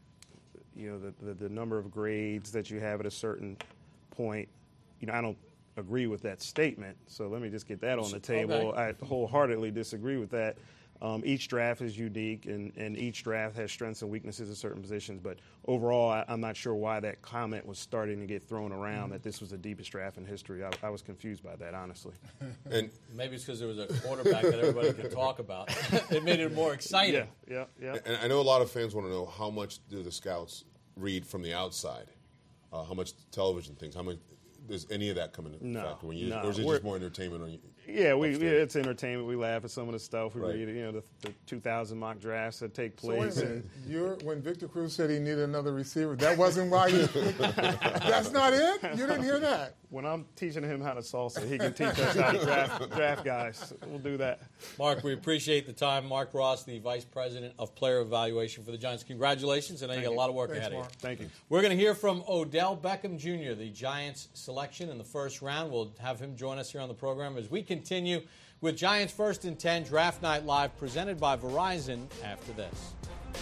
you know, the, the, the number of grades that you have at a certain point. You know, I don't agree with that statement, so let me just get that on the table. Okay. I wholeheartedly disagree with that. Um, each draft is unique, and, and each draft has strengths and weaknesses in certain positions. But overall, I, I'm not sure why that comment was starting to get thrown around mm-hmm. that this was the deepest draft in history. I, I was confused by that, honestly. And maybe it's because there was a quarterback that everybody could talk about. It made it more exciting. Yeah, yeah, yeah. And I know a lot of fans want to know, how much do the scouts read from the outside? Uh, how much television things? How much does any of that come into no, factor when you, no. or is it We're, just more entertainment on you? Yeah, we, we it's entertainment. We laugh at some of the stuff. We right. read, you know, the, the two thousand mock drafts that take So place. wait a minute. You're, when Victor Cruz said he needed another receiver, that wasn't why you. That's not it. You didn't hear that. When I'm teaching him how to salsa, he can teach us how to draft, draft guys. We'll do that. Mark, we appreciate the time. Mark Ross, the Vice President of Player Evaluation for the Giants. Congratulations, and I know you got a lot of work Thanks, ahead Mark. of you. Thank you. We're going to hear from Odell Beckham Junior, the Giants selection in the first round. We'll have him join us here on the program as we continue with Giants First and ten Draft Night Live, presented by Verizon after this.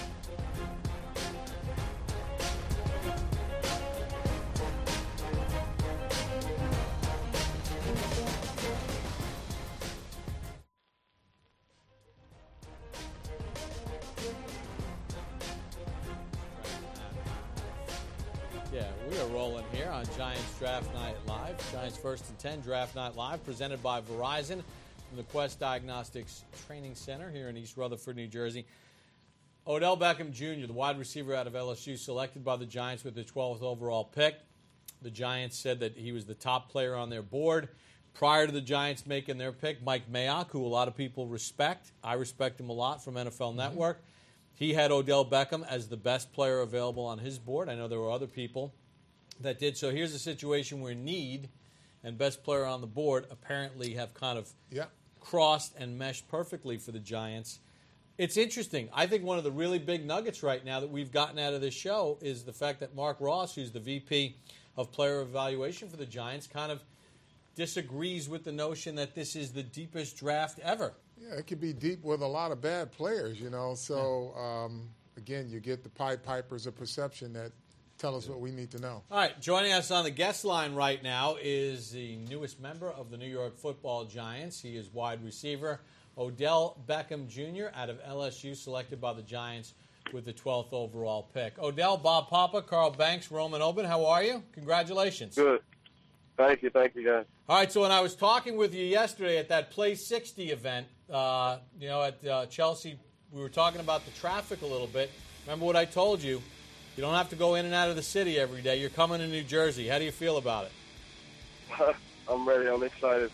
Yeah, we are rolling here on Giants Draft Night Live. Giants First and ten Draft Night Live, presented by Verizon from the Quest Diagnostics Training Center here in East Rutherford, New Jersey. Odell Beckham Junior, the wide receiver out of L S U, selected by the Giants with the twelfth overall pick. The Giants said that he was the top player on their board. Prior to the Giants making their pick, Mike Mayock, who a lot of people respect, I respect him a lot, from N F L Network, he had Odell Beckham as the best player available on his board. I know there were other people that did. So here's a situation where need and best player on the board apparently have kind of yeah. crossed and meshed perfectly for the Giants. It's interesting. I think one of the really big nuggets right now that we've gotten out of this show is the fact that Mark Ross, who's the V P of player evaluation for the Giants, kind of disagrees with the notion that this is the deepest draft ever. Yeah, it could be deep with a lot of bad players, you know. So, um, again, you get the Pied Pipers of perception that tell us what we need to know. All right, joining us on the guest line right now is the newest member of the New York Football Giants. He is wide receiver Odell Beckham Junior out of L S U, selected by the Giants with the twelfth overall pick. Odell, Bob Papa, Carl Banks, Roman Oben, how are you? Congratulations. Good. Thank you. Thank you, guys. All right, so when I was talking with you yesterday at that Play sixty event, uh, you know, at uh, Chelsea, we were talking about the traffic a little bit. Remember what I told you? You don't have to go in and out of the city every day. You're coming to New Jersey. How do you feel about it? I'm ready. I'm excited.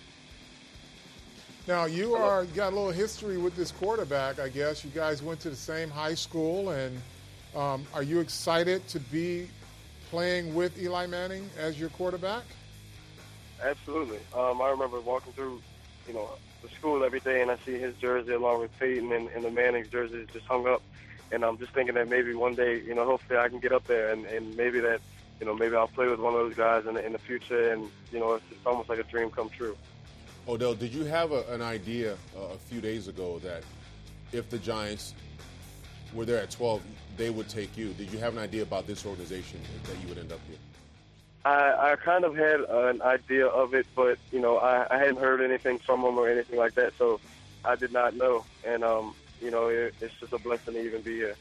Now, you are you got a little history with this quarterback, I guess. You guys went to the same high school, and um, are you excited to be playing with Eli Manning as your quarterback? Absolutely. Um, I remember walking through, you know, the school every day, and I see his jersey along with Peyton, and, and the Manning's jersey is just hung up. And I'm just thinking that maybe one day, you know, hopefully I can get up there, and, and maybe that you know, maybe I'll play with one of those guys in the, in the future, and you know, it's, it's almost like a dream come true. Odell, did you have a, an idea uh, a few days ago that if the Giants were there at twelve, they would take you? Did you have an idea about this organization that you would end up here? I, I kind of had an idea of it, but you know, I, I hadn't heard anything from them or anything like that, so I did not know. And um, you know, it, it's just a blessing to even be here.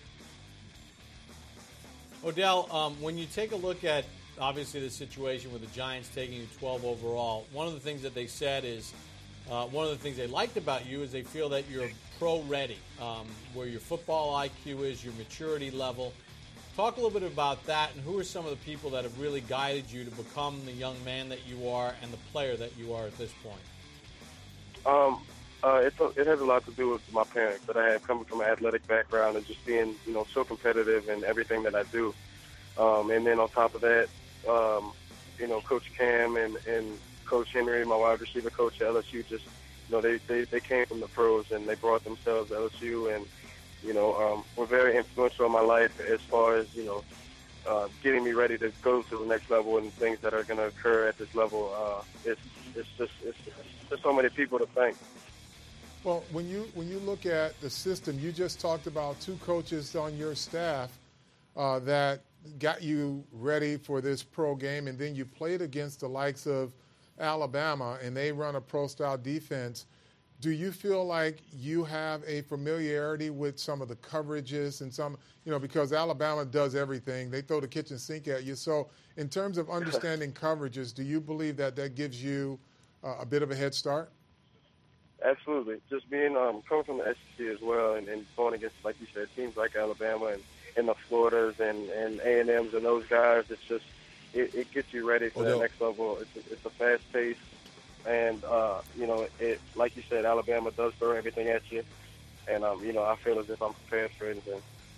Odell, um, when you take a look at obviously the situation with the Giants taking you twelve overall, one of the things that they said is uh, one of the things they liked about you is they feel that you're pro-ready, um, where your football I Q is, your maturity level. Talk a little bit about that, and who are some of the people that have really guided you to become the young man that you are and the player that you are at this point? Um, uh, it's a, it has a lot to do with my parents that I have coming from an athletic background and just being, you know, so competitive in everything that I do. Um, and then on top of that, um, you know, Coach Cam and, and Coach Henry, my wide receiver coach at L S U, just, you know, they, they, they came from the pros and they brought themselves to L S U, and you know, um, were very influential in my life as far as, you know, uh, getting me ready to go to the next level and things that are going to occur at this level. Uh, it's, it's just it's, it's just so many people to thank. Well, when you when you look at the system, you just talked about two coaches on your staff uh, that got you ready for this pro game, and then you played against the likes of Alabama, and they run a pro-style defense. Do you feel like you have a familiarity with some of the coverages and some, you know, because Alabama does everything. They throw the kitchen sink at you. So in terms of understanding coverages, do you believe that that gives you uh, a bit of a head start? Absolutely. Just being, um, coming from the S E C as well and, and going against, like you said, teams like Alabama and, and the Floridas and, and A and M's and those guys, it's just, it, it gets you ready for Odell. that next level. It's a, it's a fast pace. And, uh, you know, it like you said, Alabama does throw everything at you. And, um, you know, I feel as if I'm prepared for anything.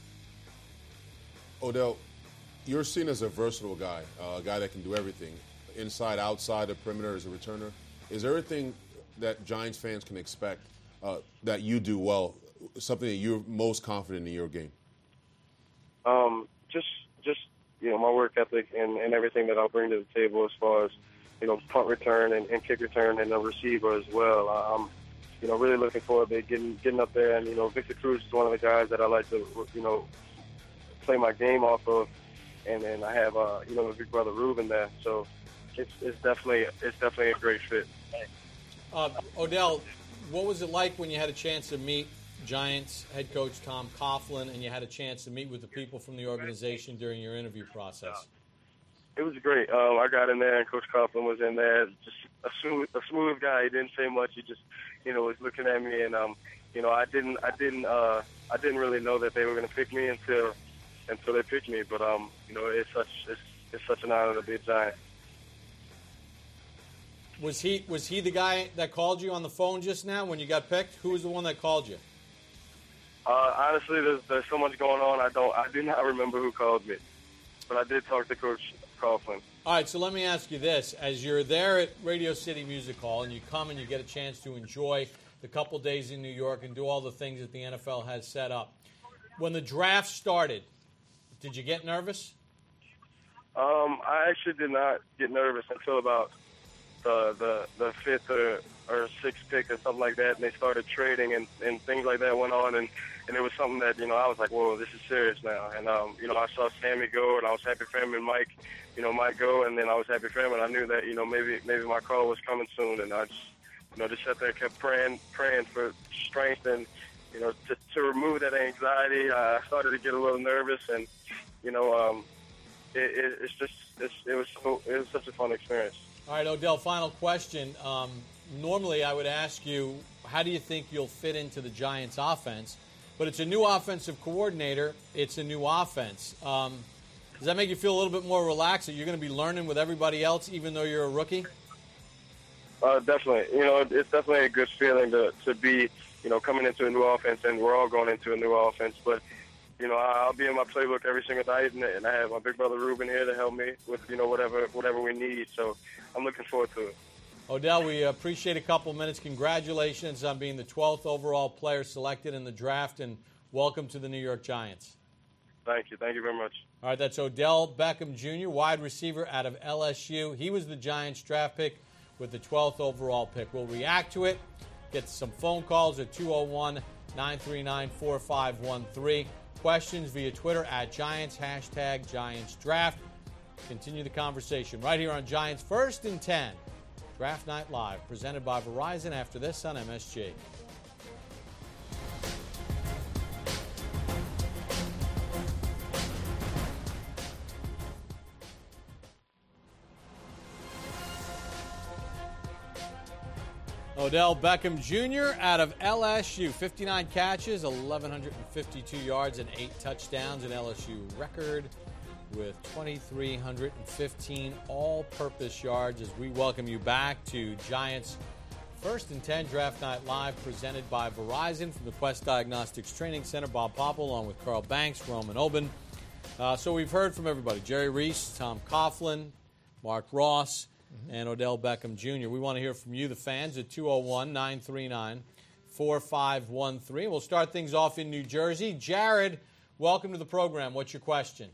Odell, you're seen as a versatile guy, uh, a guy that can do everything, inside, outside, the perimeter as a returner. Is there anything that Giants fans can expect uh, that you do well, something that you're most confident in your game? Um, just, just you know, my work ethic and, and everything that I'll bring to the table as far as, you know, punt return and, and kick return and a receiver as well. I'm, you know, really looking forward to getting getting up there. And, you know, Victor Cruz is one of the guys that I like to, you know, play my game off of. And then I have, uh, you know, my big brother Ruben there. So it's it's definitely it's definitely a great fit. Uh, Odell, what was it like when you had a chance to meet Giants head coach Tom Coughlin and you had a chance to meet with the people from the organization during your interview process? It was great. Um, I got in there, and Coach Coughlin was in there. Just a smooth, a smooth guy. He didn't say much. He just, you know, was looking at me, and um, you know, I didn't, I didn't, uh, I didn't really know that they were going to pick me until, until they picked me. But um, you know, it's such, it's, it's such an honor to be a Giant. Was he, was he the guy that called you on the phone just now when you got picked? Who was the one that called you? Uh, honestly, there's, there's so much going on. I don't, I do not remember who called me, but I did talk to Coach Coughlin. All right, so let me ask you this. As you're there at Radio City Music Hall and you come and you get a chance to enjoy the couple days in New York and do all the things that the N F L has set up, when the draft started, did you get nervous? Um, I actually did not get nervous until about the the, the fifth or, or sixth pick or something like that, and they started trading and, and things like that went on, and, and it was something that, you know, I was like, whoa, this is serious now. And, um, you know, I saw Sammy go, and I was happy for him, and Mike, you know, Mike go, and then I was happy for him, and I knew that, you know, maybe maybe my call was coming soon, and I just, you know, just sat there and kept praying, praying for strength and, you know, to, to remove that anxiety. I started to get a little nervous, and, you know, um, it, it, it's just, it's, it was so, it was such a fun experience. All right, Odell, final question. Um, normally I would ask you, how do you think you'll fit into the Giants' offense? But it's a new offensive coordinator. It's a new offense. Um, does that make you feel a little bit more relaxed that you're going to be learning with everybody else, even though you're a rookie? Uh, definitely. You know, it's definitely a good feeling to, to be, you know, coming into a new offense, and we're all going into a new offense. But, you know, I'll be in my playbook every single night, and, and I have my big brother Ruben here to help me with, you know, whatever whatever we need. So I'm looking forward to it. Odell, we appreciate a couple minutes. Congratulations on being the twelfth overall player selected in the draft, and welcome to the New York Giants. Thank you. Thank you very much. All right, that's Odell Beckham Junior, wide receiver out of L S U. He was the Giants draft pick with the twelfth overall pick. We'll react to it, get some phone calls at two oh one, nine three nine, four five one three. Questions via Twitter at Giants, hashtag Giants Draft. Continue the conversation right here on Giants First and ten. Draft Night Live, presented by Verizon after this on M S G. Odell Beckham Junior out of L S U, fifty-nine catches, one thousand one hundred fifty-two yards, and eight touchdowns, an L S U record with two thousand three hundred fifteen all-purpose yards as we welcome you back to Giants First and ten Draft Night Live, presented by Verizon from the Quest Diagnostics Training Center. Bob Popple along with Carl Banks, Roman Oben. Uh, so we've heard from everybody, Jerry Reese, Tom Coughlin, Mark Ross, and Odell Beckham Junior We want to hear from you, the fans, at two oh one, nine three nine, four five one three. We'll start things off in New Jersey. Jared, welcome to the program. What's your question?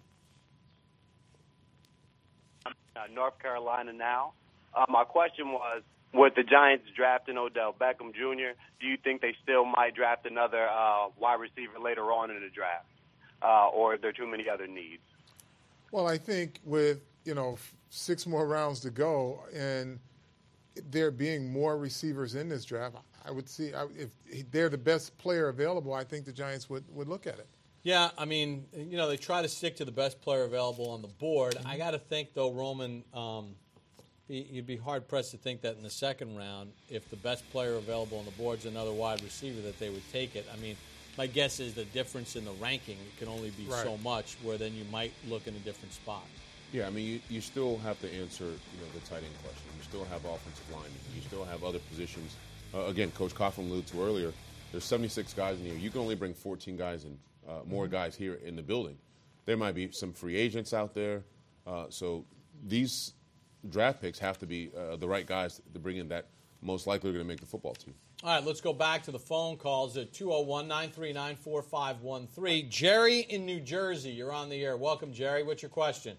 Uh, North Carolina now. Uh, my question was, with the Giants drafting Odell Beckham Junior, do you think they still might draft another uh, wide receiver later on in the draft? Uh, or are there too many other needs? Well, I think with, you know, six more rounds to go, and there being more receivers in this draft, I would see I, if they're the best player available, I think the Giants would, would look at it. Yeah, I mean, you know, they try to stick to the best player available on the board. Mm-hmm. I got to think, though, Roman, um, you'd be hard-pressed to think that in the second round, if the best player available on the board is another wide receiver, that they would take it. I mean, my guess is the difference in the ranking can only be right. so much, where then you might look in a different spot. Yeah, I mean, you, you still have to answer, you know, the tight end question. You still have offensive linemen. You still have other positions. Uh, again, Coach Coughlin alluded to earlier, there's seventy-six guys in here. You can only bring fourteen guys in, uh, more mm-hmm. guys here in the building. There might be some free agents out there. Uh, so these draft picks have to be uh, the right guys to bring in that most likely are going to make the football team. All right, let's go back to the phone calls at two oh one, nine three nine, four five one three. Jerry in New Jersey, you're on the air. Welcome, Jerry. What's your question?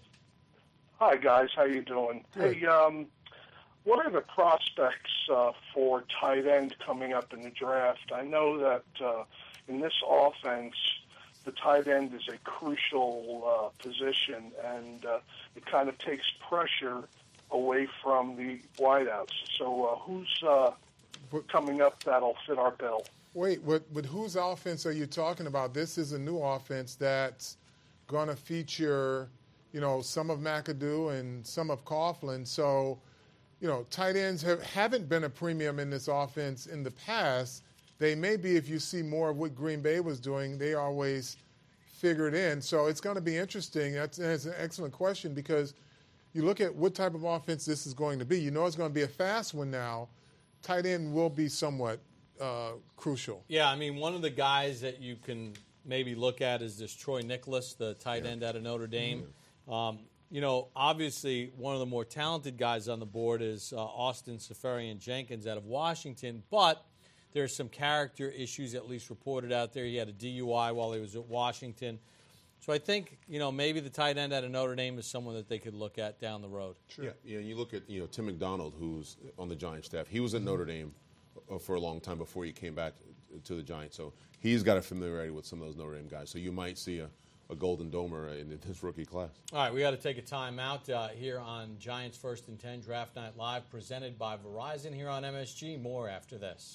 Hi, guys. How you doing? Good. Hey, um, what are the prospects uh, for tight end coming up in the draft? I know that uh, in this offense, the tight end is a crucial uh, position, and uh, it kind of takes pressure away from the wideouts. So uh, who's uh, coming up that'll fit our bill? Wait, what, what, whose offense are you talking about? This is a new offense that's going to feature – you know, some of McAdoo and some of Coughlin. So, you know, tight ends have, haven't been a premium in this offense in the past. They may be if you see more of what Green Bay was doing. They always figured in. So it's going to be interesting. That's, that's an excellent question because you look at what type of offense this is going to be. You know it's going to be a fast one now. Tight end will be somewhat uh, crucial. Yeah, I mean, one of the guys that you can maybe look at is this Troy Nicholas, the tight yeah. end out of Notre Dame. Mm-hmm. Um, you know, obviously one of the more talented guys on the board is uh, Austin Seferian-Jenkins out of Washington, but there's some character issues at least reported out there. He had a D U I while he was at Washington. So I think, you know, maybe the tight end out of Notre Dame is someone that they could look at down the road. Sure. Yeah, yeah, you look at, you know, Tim McDonald, who's on the Giants staff. He was at mm-hmm. Notre Dame for a long time before he came back to the Giants. So he's got a familiarity with some of those Notre Dame guys. So you might see a a Golden Domer in this rookie class. All right, we got to take a timeout uh, here on Giants First and ten Draft Night Live, presented by Verizon here on M S G. More after this.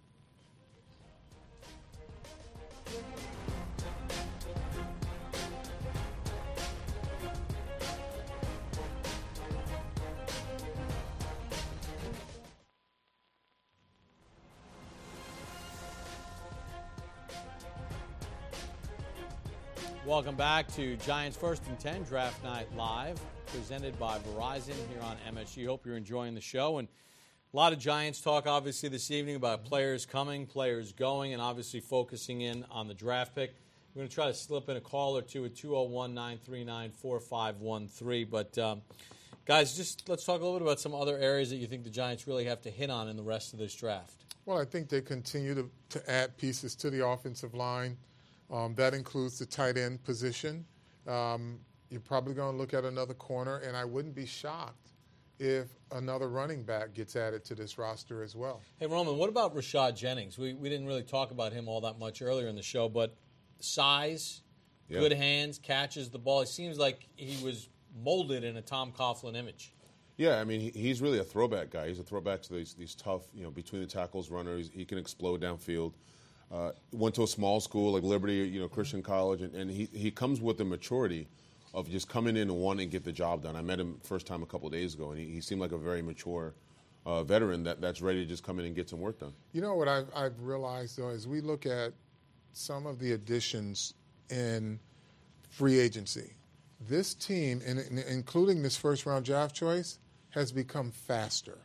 Welcome back to Giants First and ten Draft Night Live, presented by Verizon here on M S G. Hope you're enjoying the show. And a lot of Giants talk, obviously, this evening about players coming, players going, and obviously focusing in on the draft pick. We're going to try to slip in a call or two at two oh one, nine three nine, four five one three. But, um, guys, just let's talk a little bit about some other areas that you think the Giants really have to hit on in the rest of this draft. Well, I think they continue to, to add pieces to the offensive line. Um, that includes the tight end position. Um, You're probably going to look at another corner, and I wouldn't be shocked if another running back gets added to this roster as well. Hey, Roman, what about Rashad Jennings? We we didn't really talk about him all that much earlier in the show, but size, Yeah. good hands, catches the ball. It seems like he was molded in a Tom Coughlin image. Yeah, I mean, he, he's really a throwback guy. He's a throwback to these, these tough, you know, between the tackles runners. He can explode downfield. Uh, went to a small school like Liberty, you know, Christian College, and, and he, he comes with the maturity of just coming in and wanting to get the job done. I met him first time a couple of days ago, and he, he seemed like a very mature uh, veteran that, that's ready to just come in and get some work done. You know what I've, I've realized, though, as we look at some of the additions in free agency, this team, and, and including this first-round draft choice, has become faster.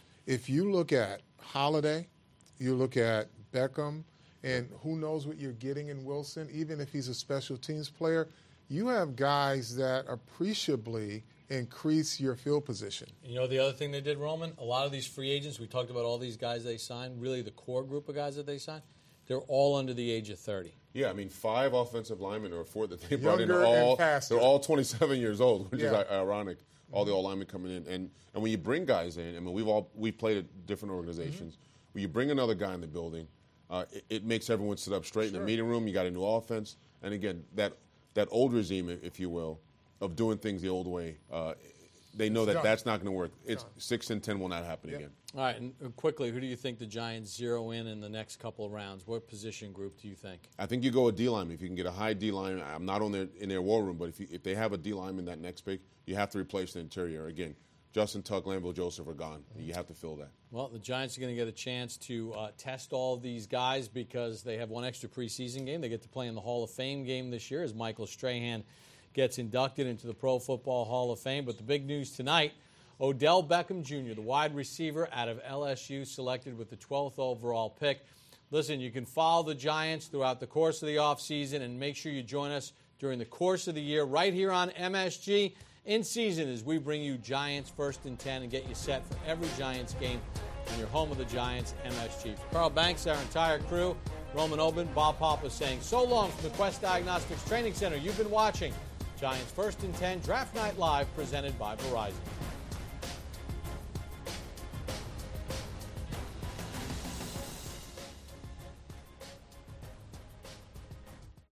If you look at Holiday, you look at Beckham, and who knows what you're getting in Wilson, even if he's a special teams player, you have guys that appreciably increase your field position. You know the other thing they did, Roman? A lot of these free agents, we talked about all these guys they signed, really the core group of guys that they signed, they're all under the age of thirty. Yeah, I mean, five offensive linemen or four that they brought Younger in are all and faster. they're all twenty-seven years old, which Yeah. is ironic. All the all linemen coming in, and and when you bring guys in, I mean, we've all we've played at different organizations. Mm-hmm. When you bring another guy in the building, uh, it, it makes everyone sit up straight in Sure. the meeting room. You got a new offense, and again, that that old regime, if you will, of doing things the old way, uh, they know It's that done. that's not going to work. It's six and ten will not happen Yep. again. All right, and quickly, who do you think the Giants zero in in the next couple of rounds? What position group do you think? I think you go with D lineman if you can get a high D lineman. I'm not on their in their war room, but if you, if they have a D lineman that next pick, you have to replace the interior again. Justin Tuck, Lambeau Joseph are gone. You have to fill that. Well, the Giants are going to get a chance to uh, test all of these guys because they have one extra preseason game. They get to play in the Hall of Fame game this year as Michael Strahan gets inducted into the Pro Football Hall of Fame. But the big news tonight, Odell Beckham Junior, the wide receiver out of L S U, selected with the twelfth overall pick. Listen, you can follow the Giants throughout the course of the offseason, and make sure you join us during the course of the year right here on M S G in season as we bring you Giants First and ten and get you set for every Giants game on your home of the Giants, M S G. For Carl Banks, our entire crew, Roman Oben, Bob Papa saying so long from the Quest Diagnostics Training Center. You've been watching Giants First and ten Draft Night Live presented by Verizon.